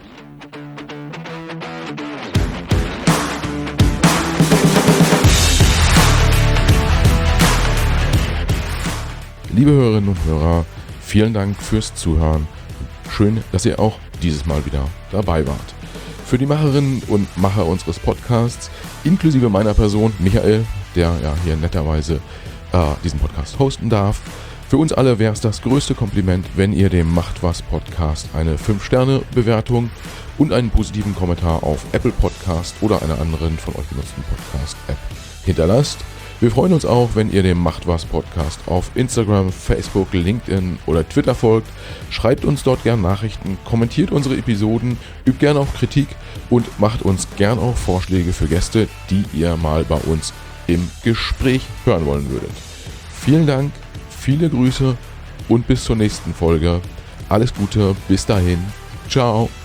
Liebe Hörerinnen und Hörer, vielen Dank fürs Zuhören. Schön, dass ihr auch dieses Mal wieder dabei wart. Für die Macherinnen und Macher unseres Podcasts, inklusive meiner Person, Michael, der ja hier netterweise äh, diesen Podcast hosten darf, für uns alle wäre es das größte Kompliment, wenn ihr dem Macht was Podcast eine fünf Sterne Bewertung und einen positiven Kommentar auf Apple Podcast oder einer anderen von euch genutzten Podcast-App hinterlasst. Wir freuen uns auch, wenn ihr dem Macht was Podcast auf Instagram, Facebook, LinkedIn oder Twitter folgt. Schreibt uns dort gern Nachrichten, kommentiert unsere Episoden, übt gern auch Kritik und macht uns gern auch Vorschläge für Gäste, die ihr mal bei uns im Gespräch hören wollen würdet. Vielen Dank, viele Grüße und bis zur nächsten Folge. Alles Gute, bis dahin. Ciao.